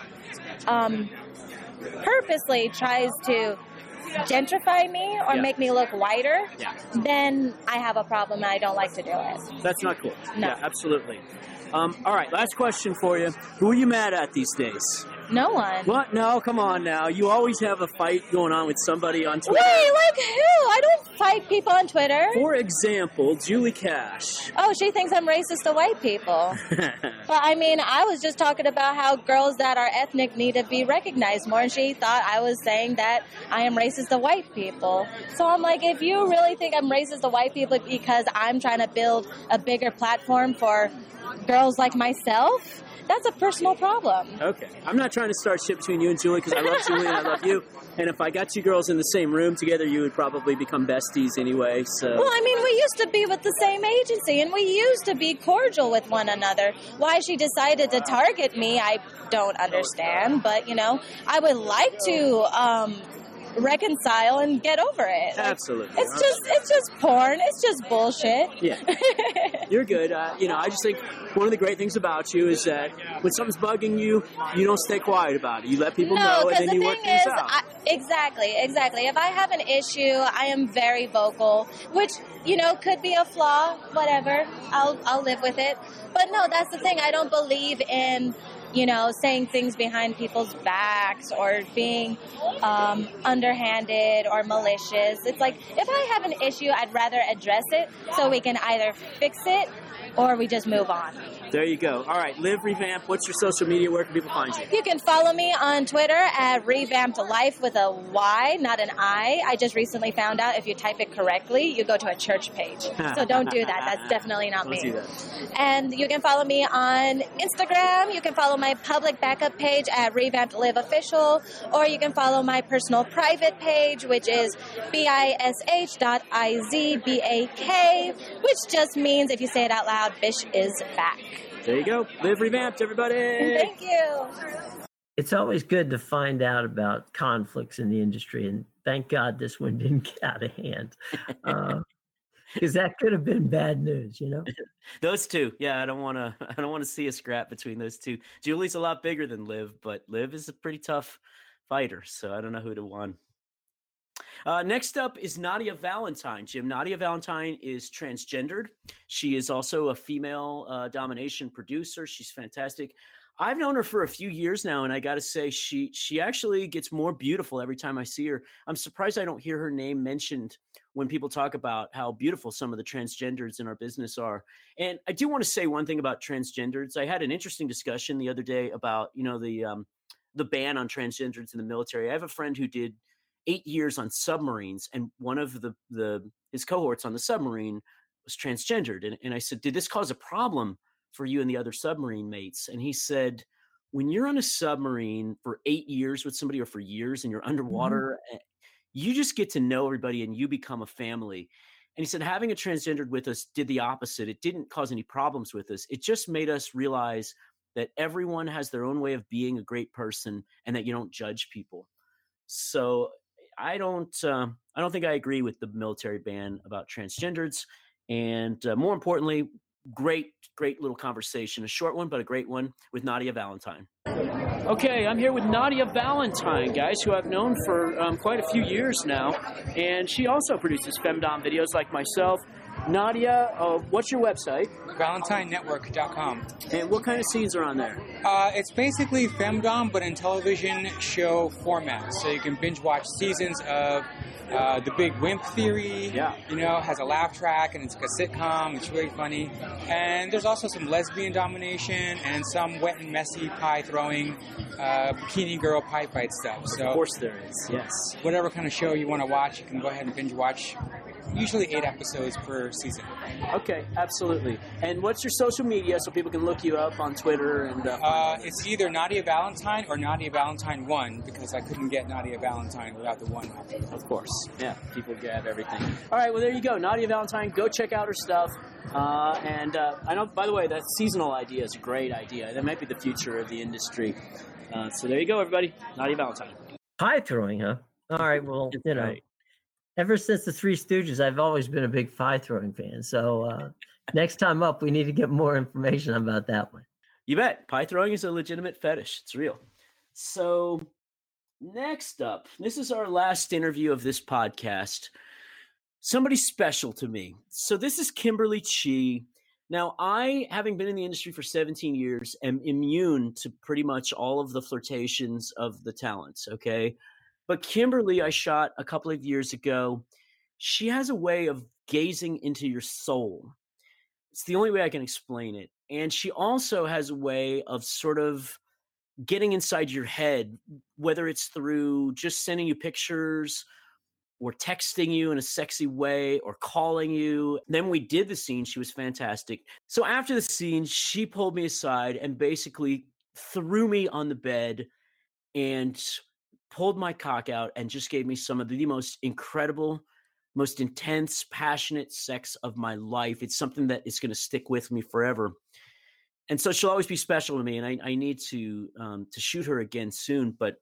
purposely tries to gentrify me or make me look whiter, then I have a problem and I don't like to do it. That's not cool. No. Yeah, absolutely. All right, last question for you. Who are you mad at these days? No one. What? No, come on now. You always have a fight going on with somebody on Twitter. Wait, like who? I don't fight people on Twitter. For example, Julie Cash. Oh, she thinks I'm racist to white people. But I mean, I was just talking about how girls that are ethnic need to be recognized more, and she thought I was saying that I am racist to white people. So I'm like, if you really think I'm racist to white people because I'm trying to build a bigger platform for girls like myself, that's a personal problem. Okay. I'm not trying to start shit between you and Julie, because I love Julie and I love you. And if I got two girls in the same room together, you would probably become besties anyway. So. Well, I mean, we used to be with the same agency, and we used to be cordial with one another. Why she decided to target me, I don't understand. But, I would like to reconcile and get over it. Absolutely. It's just porn. It's just bullshit. Yeah. You're good. I just think one of the great things about you is that when something's bugging you, you don't stay quiet about it. You let people know, and then you work things out. Exactly. If I have an issue, I am very vocal, which, could be a flaw, whatever. I'll live with it. But no, that's the thing. I don't believe in saying things behind people's backs or being underhanded or malicious. It's like, if I have an issue, I'd rather address it so we can either fix it or we just move on. There you go. All right, Liv Revamp, what's your social media? Where can people find you? You can follow me on Twitter at Revamped Life with a Y, not an I. I just recently found out if you type it correctly, you go to a church page. So don't do that. That's definitely not me. Don't do that. And you can follow me on Instagram. You can follow my public backup page at Revamped Live Official, or you can follow my personal private page, which is bish.izbak, which just means, if you say it out loud, Loud Bish is back. There you go. Live Revamped, everybody. Thank you. It's always good to find out about conflicts in the industry, and thank God this one didn't get out of hand, because that could have been bad news, you know. Those two, yeah, I don't want to see a scrap between those two. Julie's a lot bigger than Liv, but Liv is a pretty tough fighter, so I don't know who'd have won. Next up is Nadia Valentine. Jim, Nadia Valentine is transgendered. She is also a female domination producer. She's fantastic. I've known her for a few years now, and I got to say, she actually gets more beautiful every time I see her. I'm surprised I don't hear her name mentioned when people talk about how beautiful some of the transgenders in our business are. And I do want to say one thing about transgenders. I had an interesting discussion the other day about, you know, the ban on transgenders in the military. I have a friend who did 8 years on submarines, and one of his cohorts on the submarine was transgendered. And I said, did this cause a problem for you and the other submarine mates? And he said, when you're on a submarine for 8 years with somebody, or for years, and you're underwater, you just get to know everybody and you become a family. And he said, having a transgendered with us did the opposite. It didn't cause any problems with us. It just made us realize that everyone has their own way of being a great person, and that you don't judge people. So I don't think I agree with the military ban about transgenders. And more importantly, great little conversation, a short one, but a great one with Nadia Valentine. Okay, I'm here with Nadia Valentine, guys, who I've known for quite a few years now. And she also produces femdom videos like myself. Nadia, what's your website? ValentineNetwork.com. And what kind of scenes are on there? It's basically femdom, but in television show format. So you can binge watch seasons of The Big Wimp Theory. Yeah. You know, has a laugh track, and it's like a sitcom. It's really funny. And there's also some lesbian domination and some wet and messy pie throwing, bikini girl pie fight stuff. So of course there is, yes. Whatever kind of show you want to watch, you can go ahead and binge watch. Usually 8 episodes per season. Okay, absolutely. And what's your social media so people can look you up on Twitter? And it's either Nadia Valentine or Nadia Valentine 1, because I couldn't get Nadia Valentine without the 1 after. Of course. Yeah, people grab everything. All right, well, there you go. Nadia Valentine, go check out her stuff. And I know, by the way, that seasonal idea is a great idea. That might be the future of the industry. So there you go, everybody. Nadia Valentine. Pie throwing, huh? All right, well, you know. Right. Ever since the Three Stooges, I've always been a big pie throwing fan. So next time up, we need to get more information about that one. You bet. Pie throwing is a legitimate fetish. It's real. So next up, this is our last interview of this podcast. Somebody special to me. So this is Kimberly Chi. Now, I, having been in the industry for 17 years, am immune to pretty much all of the flirtations of the talents, okay? But Kimberly, I shot a couple of years ago. She has a way of gazing into your soul. It's the only way I can explain it. And she also has a way of sort of getting inside your head, whether it's through just sending you pictures or texting you in a sexy way or calling you. Then we did the scene. She was fantastic. So after the scene, she pulled me aside and basically threw me on the bed and pulled my cock out and just gave me some of the most incredible, most intense, passionate sex of my life. It's something that is going to stick with me forever. And so she'll always be special to me. And I need to shoot her again soon. But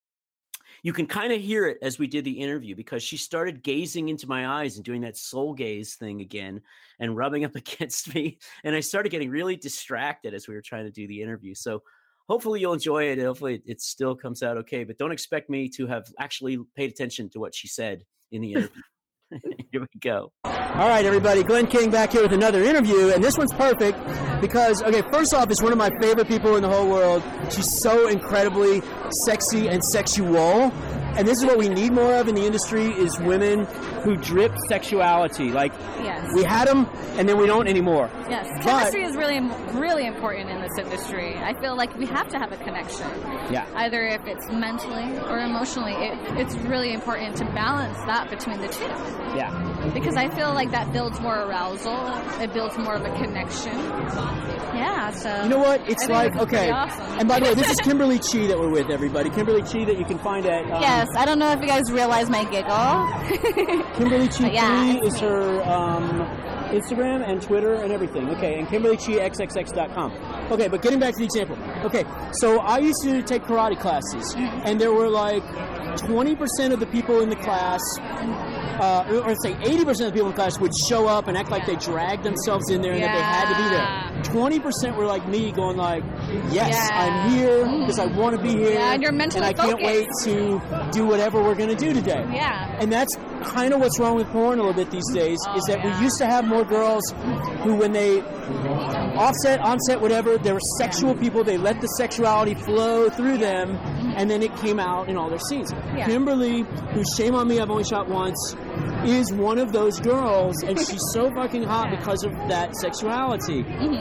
you can kind of hear it as we did the interview, because she started gazing into my eyes and doing that soul gaze thing again and rubbing up against me. And I started getting really distracted as we were trying to do the interview. So hopefully you'll enjoy it. Hopefully it still comes out okay, but don't expect me to have actually paid attention to what she said in the interview. Here we go. All right, everybody. Glenn King back here with another interview, and this one's perfect because, okay, first off, it's one of my favorite people in the whole world. She's so incredibly sexy and sexual, and this is what we need more of in the industry is women who drip sexuality. Like, yes. We had them, and then we don't anymore. Yes, chemistry is really, really important in this industry. I feel like we have to have a connection. Yeah. Either if it's mentally or emotionally, it's really important to balance that between the two. Yeah. Because I feel like that builds more arousal. It builds more of a connection. Yeah, so... You know what? It's like, okay. Awesome. And by the way, this is Kimberly Chi that we're with, everybody. Kimberly Chi that you can find at... yes, I don't know if you guys realize my giggle. Kimberly Chi 3 is her Instagram and Twitter and everything. Okay, and KimberlyChi.xxx.com. Okay, but getting back to the example. Okay, so I used to take karate classes, and there were like 20% of the people in the class, or say 80% of the people in the class would show up and act like they dragged themselves in there and that they had to be there. 20% were like me going like, yes, I'm here because I want to be here. Yeah, and you're mentally and I can't wait to do whatever we're going to do today. Yeah. And that's kind of what's wrong with porn a little bit these days, is that we used to have more girls who, when they offset, onset, whatever, they were sexual people. They let the sexuality flow through them, and then it came out in all their scenes. Yeah. Kimberly, who's shame on me, I've only shot once, is one of those girls, and she's so fucking hot because of that sexuality.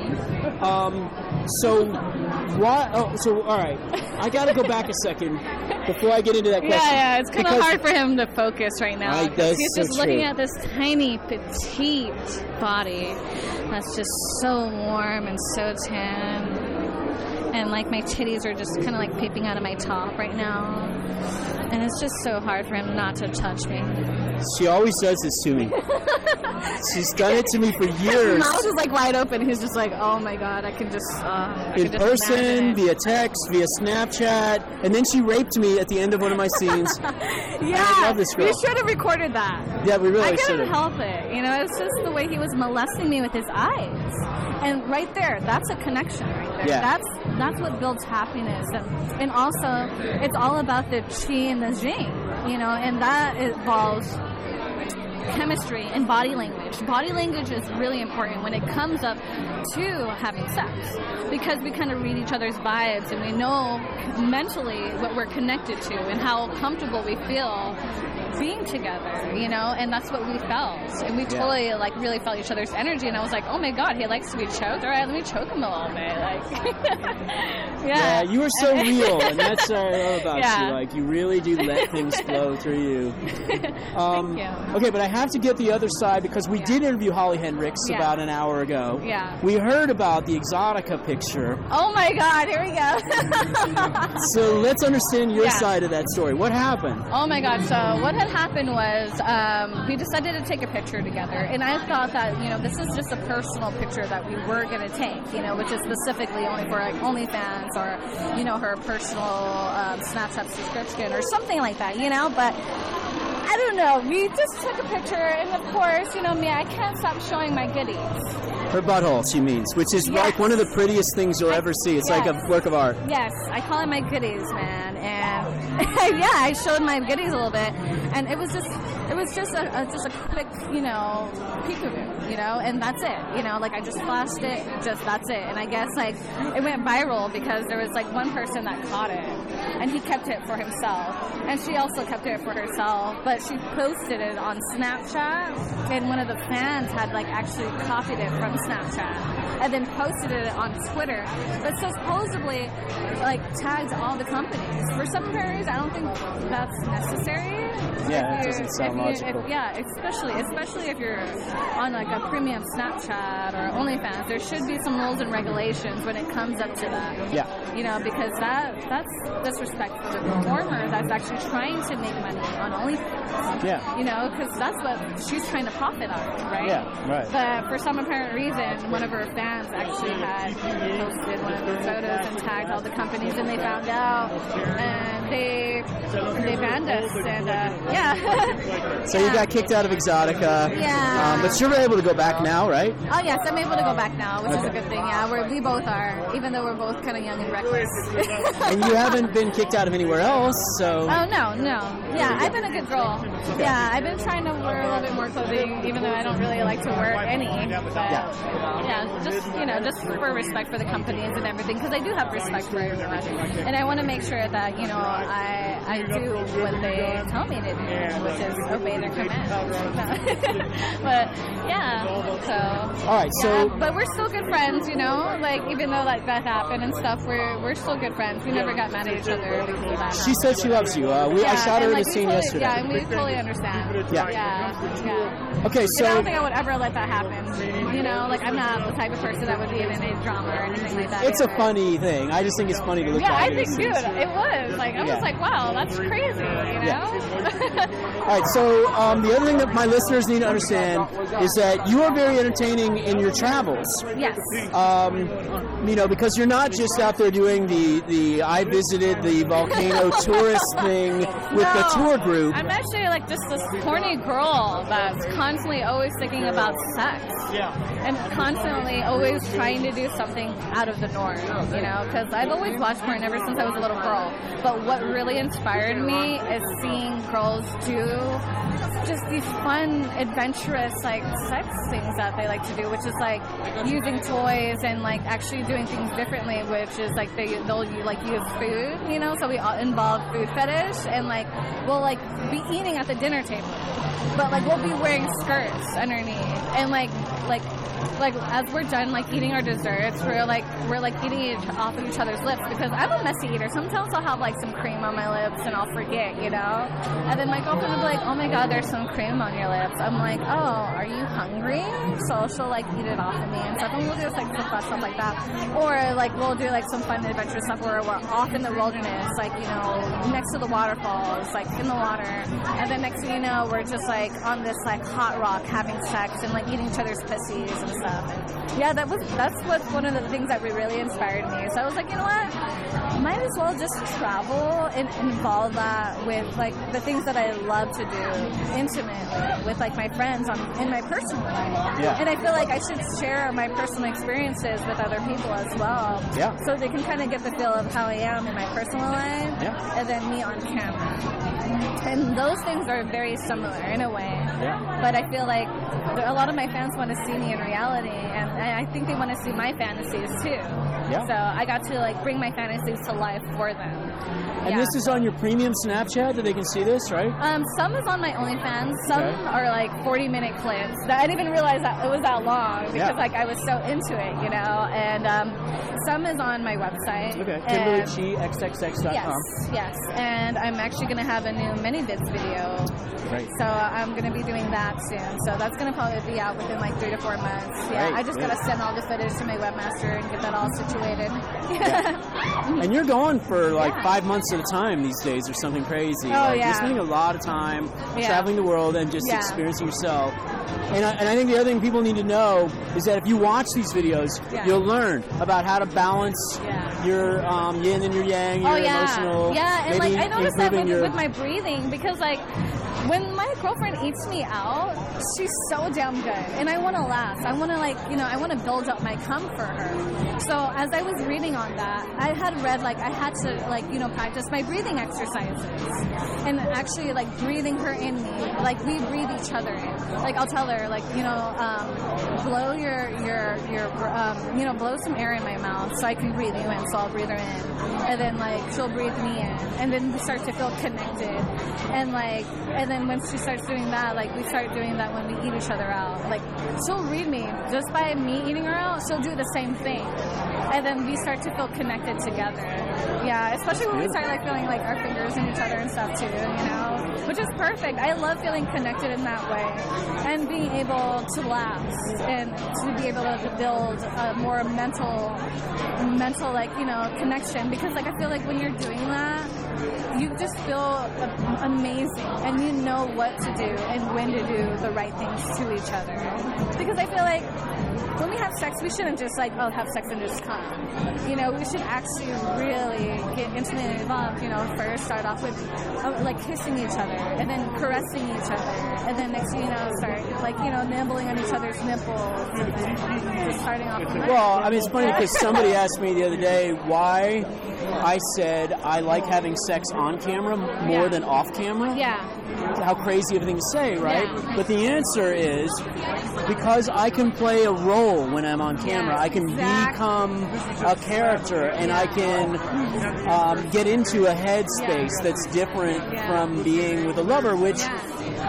So why? Oh, so all right, I got to go back a second before I get into that question. Yeah, it's kind of hard for him to focus right now. He's so just looking at this tiny, petite body that's just so warm and so tan. And like my titties are just kind of like peeping out of my top right now. And it's just so hard for him not to touch me. She always does this to me. She's done it to me for years. His mouth is like wide open. He's just like, oh my god, I can just in person, via text, via Snapchat, and then she raped me at the end of one of my scenes. Yeah, I love this girl. We should have recorded that. Yeah, we really I should couldn't have. help it. You know, it's just the way he was molesting me with his eyes. And right there, that's a connection right there. Yeah. That's what builds happiness. And also, it's all about the chi and the jing, you know, and that involves chemistry and body language. Body language is really important when it comes up to having sex, because we kind of read each other's vibes and we know mentally what we're connected to and how comfortable we feel being together, you know, and that's what we felt. And we totally, like, really felt each other's energy, and I was like, oh my god, he likes to be choked. All right, let me choke him a little bit. Like, yeah, you are so real, and that's what I love about Yeah. you. Like, you really do let things flow through you. Thank you. Okay, but I have to get the other side, because we did interview Holly Hendricks about an hour ago. Yeah. We heard about the Exotica picture. Oh my god, here we go. So let's understand your side of that story. What happened? Oh my god, so what had happened was we decided to take a picture together, and I thought that, you know, this is just a personal picture that we were going to take, you know, which is specifically only for like OnlyFans or, you know, her personal Snapchat subscription or something like that, you know, but I don't know, we just took a picture, and of course, you know me, I can't stop showing my goodies. Her butthole, she means, which is like one of the prettiest things you'll ever see. It's like a work of art. Yes, I call it my goodies, man, and yeah, I showed my goodies a little bit, and it was just a quick, you know, peekaboo, you know, and that's it, you know, like I just flashed it, that's it, and I guess like it went viral because there was like one person that caught it, and he kept it for himself, and she also kept it for herself, but she posted it on Snapchat, and one of the fans had like actually copied it from Snapchat, and then posted it on Twitter, but supposedly like tagged all the companies. For some reasons, I don't think that's necessary. Yeah, it doesn't sound logical. Especially if you're on like a premium Snapchat or OnlyFans, there should be some rules and regulations when it comes up to that. Yeah. You know, because that's disrespectful to the performer that's actually trying to make money on OnlyFans. Yeah. You know, because that's what she's trying to profit on, right? Yeah, right. But for some apparent reason, one of her fans actually had posted one of the photos and tagged all the companies, and they found out, and they banned us, and yeah. So you got kicked out of Exotica. Yeah. But you're able to go back now, right? Oh yes, I'm able to go back now, which is a good thing. Yeah, we both are, even though we're both kind of young and reckless. And you haven't been kicked out of anywhere else, so. Oh no. Yeah, I've been a good girl. Yeah, I've been trying to wear a little bit more clothing, even though I don't really like to wear any. But yeah, just, you know, just for respect for the companies and everything, because I do have respect for everyone, and I want to make sure that, you know, I do what they tell me to do, which is obey their commands. But yeah, so. All right, so. But we're still good friends, you know. Like, even though like that happened and stuff, we're still good friends. We never got mad at each other before that. She said she loves you. I shot her in a scene yesterday. Yeah, and we fully understand. Yeah. Okay, so. And I don't think I would ever let that happen. You know, like I'm not the type of person that would be in any drama or anything like that. It's a funny thing. I just think it's funny to look back. Dude, it was. Like, I was like, wow, that's crazy, you know? All right, so So the other thing that my listeners need to understand is that you are very entertaining in your travels. Yes. Because you're not just out there doing the I visited the volcano tourist thing with the tour group. I'm actually like just this horny girl that's constantly always thinking about sex. Yeah. And constantly always trying to do something out of the norm, because I've always watched porn ever since I was a little girl. But what really inspired me is seeing girls do just these fun, adventurous, like, sex things that they like to do, which is, like, using toys and, like, actually doing things differently, which is, like, they'll use food, so we involve food fetish, and, like, we'll, like, be eating at the dinner table, but, like, we'll be wearing skirts underneath, and, like as we're done, like, eating our desserts, we're eating off of each other's lips, because I'm a messy eater. Sometimes I'll have, like, some cream on my lips, and I'll forget, and then my girlfriend will be like, oh my god, there's some cream on your lips. I'm like, oh, are you hungry? So she'll, like, eat it off of me and stuff, and we'll do, like, some fun stuff like that. Or, like, we'll do, like, some fun adventure stuff where we're off in the wilderness, like, next to the waterfalls, like, in the water, and then next thing you know, we're just, like, on this, like, hot rock having sex and, like, eating each other's pussies and stuff. And yeah, that's what's one of the things that really inspired me. So I was like, you know what? Might as well just travel and involve that with, like, the things that I love to do intimately with, like, my friends in my personal life. Yeah. And I feel like I should share my personal experiences with other people as well. Yeah. So they can kind of get the feel of how I am in my personal life. Yeah. And then me on camera. And those things are very similar in a way. Yeah. But I feel like a lot of my fans want to see me in reality, and I think they want to see my fantasies too. Yeah. So I got to, like, bring my fantasies to life for them. And this is on your premium Snapchat that they can see this, right? Some is on my OnlyFans. Some are, like, 40-minute clips. That I didn't even realize that it was that long because, like, I was so into it, And some is on my website. Okay. KimberlyChiXXX.com. Yes. And I'm actually going to have a new ManyVids video. Right. So I'm going to be doing that soon. So that's going to probably be out within, like, 3 to 4 months. Yeah. Right. I just got to send all the footage to my webmaster and get that all situated. And you're going for, like, 5 months at a time these days or something crazy. Oh, You're spending a lot of time traveling the world and just experiencing yourself. And I think the other thing people need to know is that if you watch these videos, you'll learn about how to balance your yin and your yang, your emotional. Yeah, and, like, I noticed that improving with my breathing, because, like, when my girlfriend eats me out, she's so damn good, and I want to last. I want to, like, I want to build up my cum for her. So as I was reading on that, I had read, like, I had to, like, practice my breathing exercises, and actually, like, breathing her in me. Like, we breathe each other in. Like, I'll tell her, like, blow blow some air in my mouth so I can breathe you in. So I'll breathe her in, and then, like, she'll breathe me in, and then we start to feel connected, and then when she starts doing that, like, we start doing that when we eat each other out. Like, she'll read me just by me eating her out. She'll do the same thing, and then we start to feel connected together. Yeah, especially when we start, like, feeling, like, our fingers in each other and stuff too, which is perfect. I love feeling connected in that way, and being able to last and to be able to build a more mental, like, connection. Because, like, I feel like when you're doing that, you just feel amazing, and you know what to do and when to do the right things to each other. Because I feel like when we have sex, we shouldn't just, like, have sex and just come. We should actually really get intimately involved. First start off with, like, kissing each other, and then caressing each other, and then next thing you know, start, like, nibbling on each other's nipples, and then just starting off from there. Well, I mean, it's funny because somebody asked me the other day why I said I like having sex on camera more than off camera. Yeah. How crazy of a thing to say, right? Yeah. But the answer is because I can play a role when I'm on camera. I can become a character, and I can get into a headspace that's different from being with a lover, which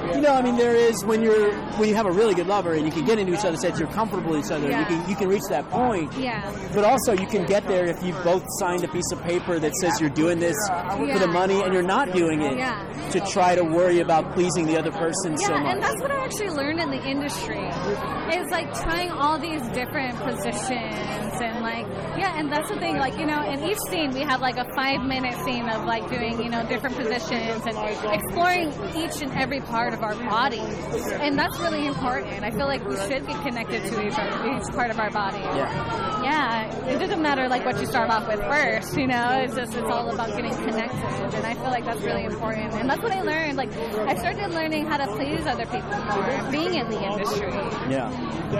you know, I mean, there is when you have a really good lover and you can get into each other's heads, you're comfortable with each other. Yeah. You can reach that point. Yeah. But also, you can get there if you both signed a piece of paper that says you're doing this for the money and you're not doing it to try to worry about pleasing the other person so much. And that's what I actually learned in the industry. Is like trying all these different positions and like, and that's the thing, like, you know, in each scene we have like a 5-minute scene of like doing, you know, different positions and exploring each and every part of our body. And that's really important. I feel like we should be connected to each part of our body. Yeah. It doesn't matter like what you start off with first, you know, it's all about getting connected. And I feel like that's really important. And that's what I learned. Like, I started learning how to please other people more, being in the industry. Yeah.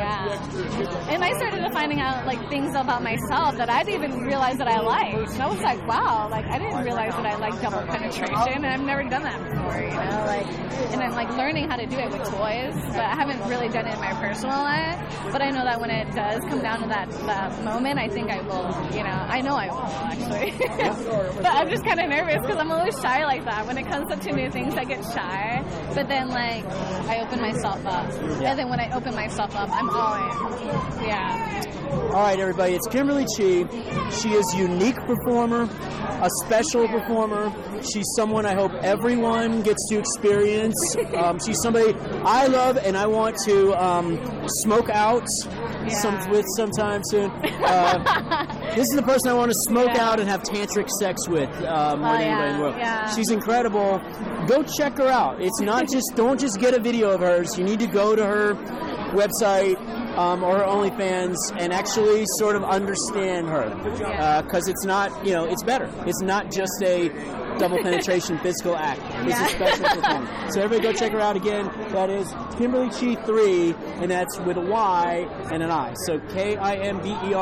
And I started finding out like things about myself that I didn't even realize that I liked. And I was like, wow, like I didn't realize that I liked double penetration, and I've never done that before, you know, like, and I'm like learning how to do it with toys, but I haven't really done it in my personal life. But I know that when it does come down to that moment, I think I will, you know, I know I will actually. But I'm just kind of nervous because I'm always shy like that. When it comes to new things, I get shy. But then like I open myself up, and then when I open myself up, I'm all in. Yeah. All right, everybody, it's Kimberly Chi. She is a unique performer, a special performer. She's someone I hope everyone gets to experience. She's somebody I love and I want to smoke out with sometime soon. This is the person I want to smoke out and have tantric sex with more than anybody in the world. Yeah. She's incredible. Go check her out. It's not don't just get a video of hers. You need to go to her website or her OnlyFans and actually sort of understand her, because it's not, you know, it's better. It's not just a double penetration physical act. It's a special performance. So everybody go check her out again. That is Kimberly Chi 3, and that's with a Y and an I. So KIMBERLYCHI.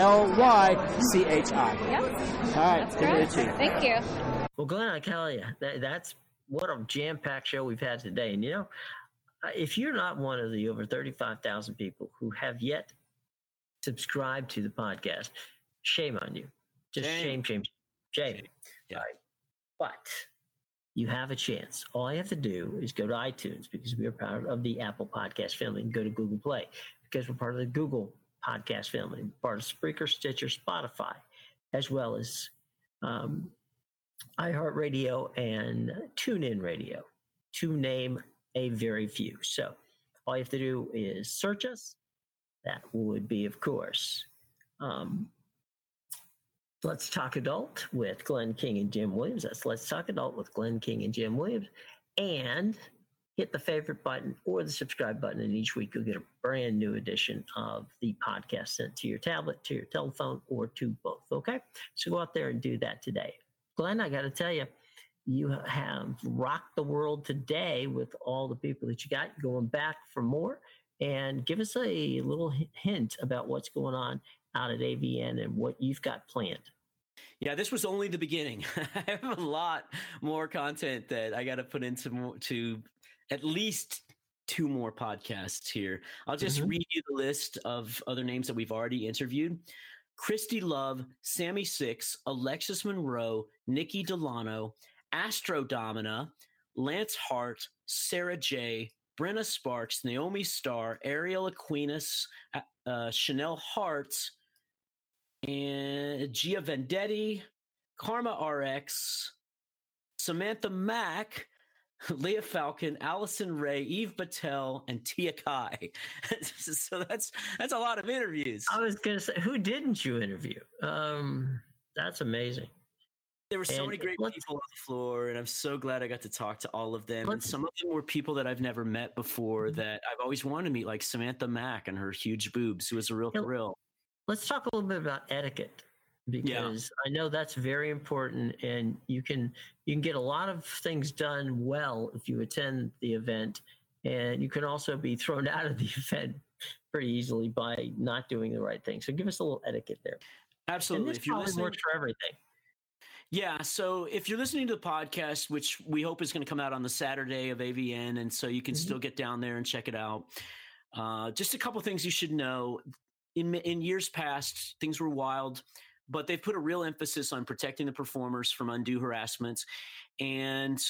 Yep. All right, Kimberly Chi. Thank you. Well, Glenn, I tell you, that's what a jam-packed show we've had today. And, you know, if you're not one of the over 35,000 people who have yet subscribed to the podcast, shame on you. Just shame. Yeah. Right. But you have a chance. All you have to do is go to iTunes, because we are part of the Apple Podcast family, and go to Google Play because we're part of the Google Podcast family, part of Spreaker, Stitcher, Spotify, as well as iHeartRadio and TuneIn Radio, to name a very few. So all you have to do is search us. That would be, of course, Let's Talk Adult with Glenn King and Jim Williams. That's Let's Talk Adult with Glenn King and Jim Williams. And hit the favorite button or the subscribe button, and each week you'll get a brand new edition of the podcast sent to your tablet, to your telephone, or to both. Okay? So go out there and do that today. Glenn, I got to tell you, you have rocked the world today with all the people that you got. Going back for more, and give us a little hint about what's going on out at AVN and what you've got planned. Yeah, this was only the beginning. I have a lot more content that I got to put into at least 2 more podcasts here. I'll just read you the list of other names that we've already interviewed. Christy Love, Sammy Six, Alexis Monroe, Nikki Delano, Astro Domina, Lance Hart, Sarah J., Brenna Sparks, Naomi Starr, Ariel Aquinas, Chanel Hart, and Gia Vendetti, Karma RX, Samantha Mack, Leah Falcon, Allison Ray, Eve Patel, and Tia Kai. So that's a lot of interviews. I was going to say, who didn't you interview? That's amazing. There were so many great people on the floor, and I'm so glad I got to talk to all of them. And some of them were people that I've never met before that I've always wanted to meet, like Samantha Mack and her huge boobs, who was a real thrill. Let's talk a little bit about etiquette, because I know that's very important, and you can get a lot of things done well if you attend the event, and you can also be thrown out of the event pretty easily by not doing the right thing. So give us a little etiquette there. Absolutely. And this probably works for everything. Yeah, so if you're listening to the podcast, which we hope is going to come out on the Saturday of AVN, and so you can still get down there and check it out. Just a couple things you should know. In years past, things were wild, but they've put a real emphasis on protecting the performers from undue harassment. And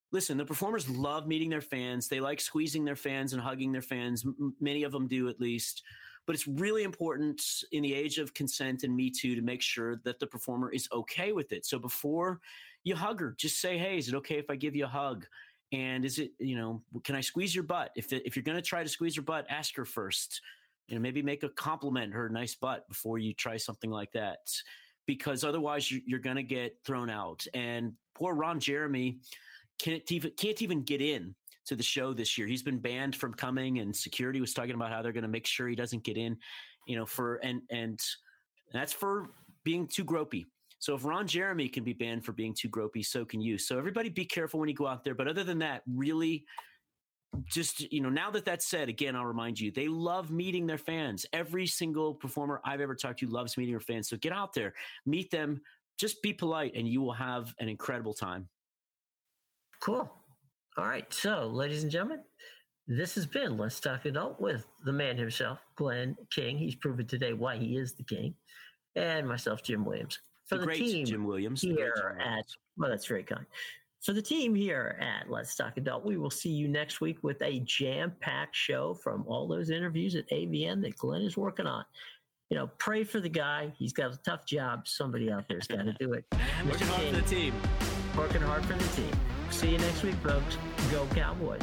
listen, the performers love meeting their fans. They like squeezing their fans and hugging their fans. Many of them do, at least. But it's really important in the age of consent and Me Too to make sure that the performer is okay with it. So before you hug her, just say, hey, is it okay if I give you a hug? And is it, can I squeeze your butt? If you're going to try to squeeze her butt, ask her first. Maybe make a compliment her nice butt before you try something like that, because otherwise you're going to get thrown out. And poor Ron Jeremy can't even get in to the show this year. He's been banned from coming, and security was talking about how they're going to make sure he doesn't get in, and that's for being too gropey. So if Ron Jeremy can be banned for being too gropey, so can you. So everybody be careful when you go out there. But other than that, really just, now that that's said, again, I'll remind you, they love meeting their fans. Every single performer I've ever talked to loves meeting their fans. So get out there, meet them, just be polite, and you will have an incredible time. Cool. All right. So, ladies and gentlemen, this has been Let's Talk Adult with the man himself, Glenn King. He's proven today why he is the king. And myself, Jim Williams. For the team Jim Williams here well, that's very kind. For the team here at Let's Talk Adult, we will see you next week with a jam-packed show from all those interviews at AVN that Glenn is working on. Pray for the guy. He's got a tough job. Somebody out there's got to do it. Working hard for the team. Working hard for the team. See you next week, folks. Go Cowboys.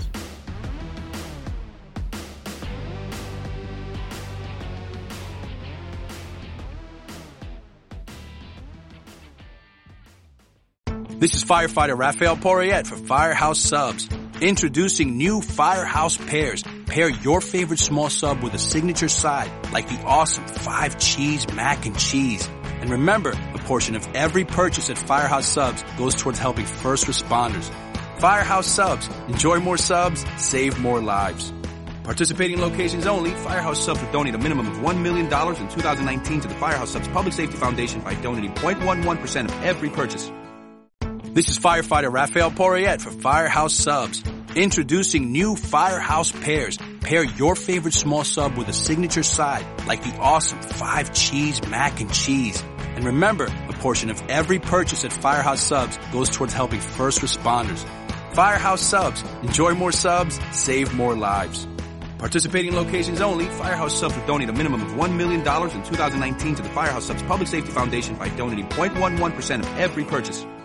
This is firefighter Raphael Porriette for Firehouse Subs. Introducing new Firehouse Pairs. Pair your favorite small sub with a signature side, like the awesome 5-cheese mac and cheese. And remember, a portion of every purchase at Firehouse Subs goes towards helping first responders. Firehouse Subs. Enjoy more subs, save more lives. Participating locations only. Firehouse Subs will donate a minimum of $1 million in 2019 to the Firehouse Subs Public Safety Foundation by donating 0.11% of every purchase. This is firefighter Raphael Porriette for Firehouse Subs. Introducing new Firehouse Pairs. Pair your favorite small sub with a signature side, like the awesome 5-cheese mac and cheese. And remember, a portion of every purchase at Firehouse Subs goes towards helping first responders. Firehouse Subs. Enjoy more subs, save more lives. Participating locations only. Firehouse Subs will donate a minimum of $1 million in 2019 to the Firehouse Subs Public Safety Foundation by donating 0.11% of every purchase.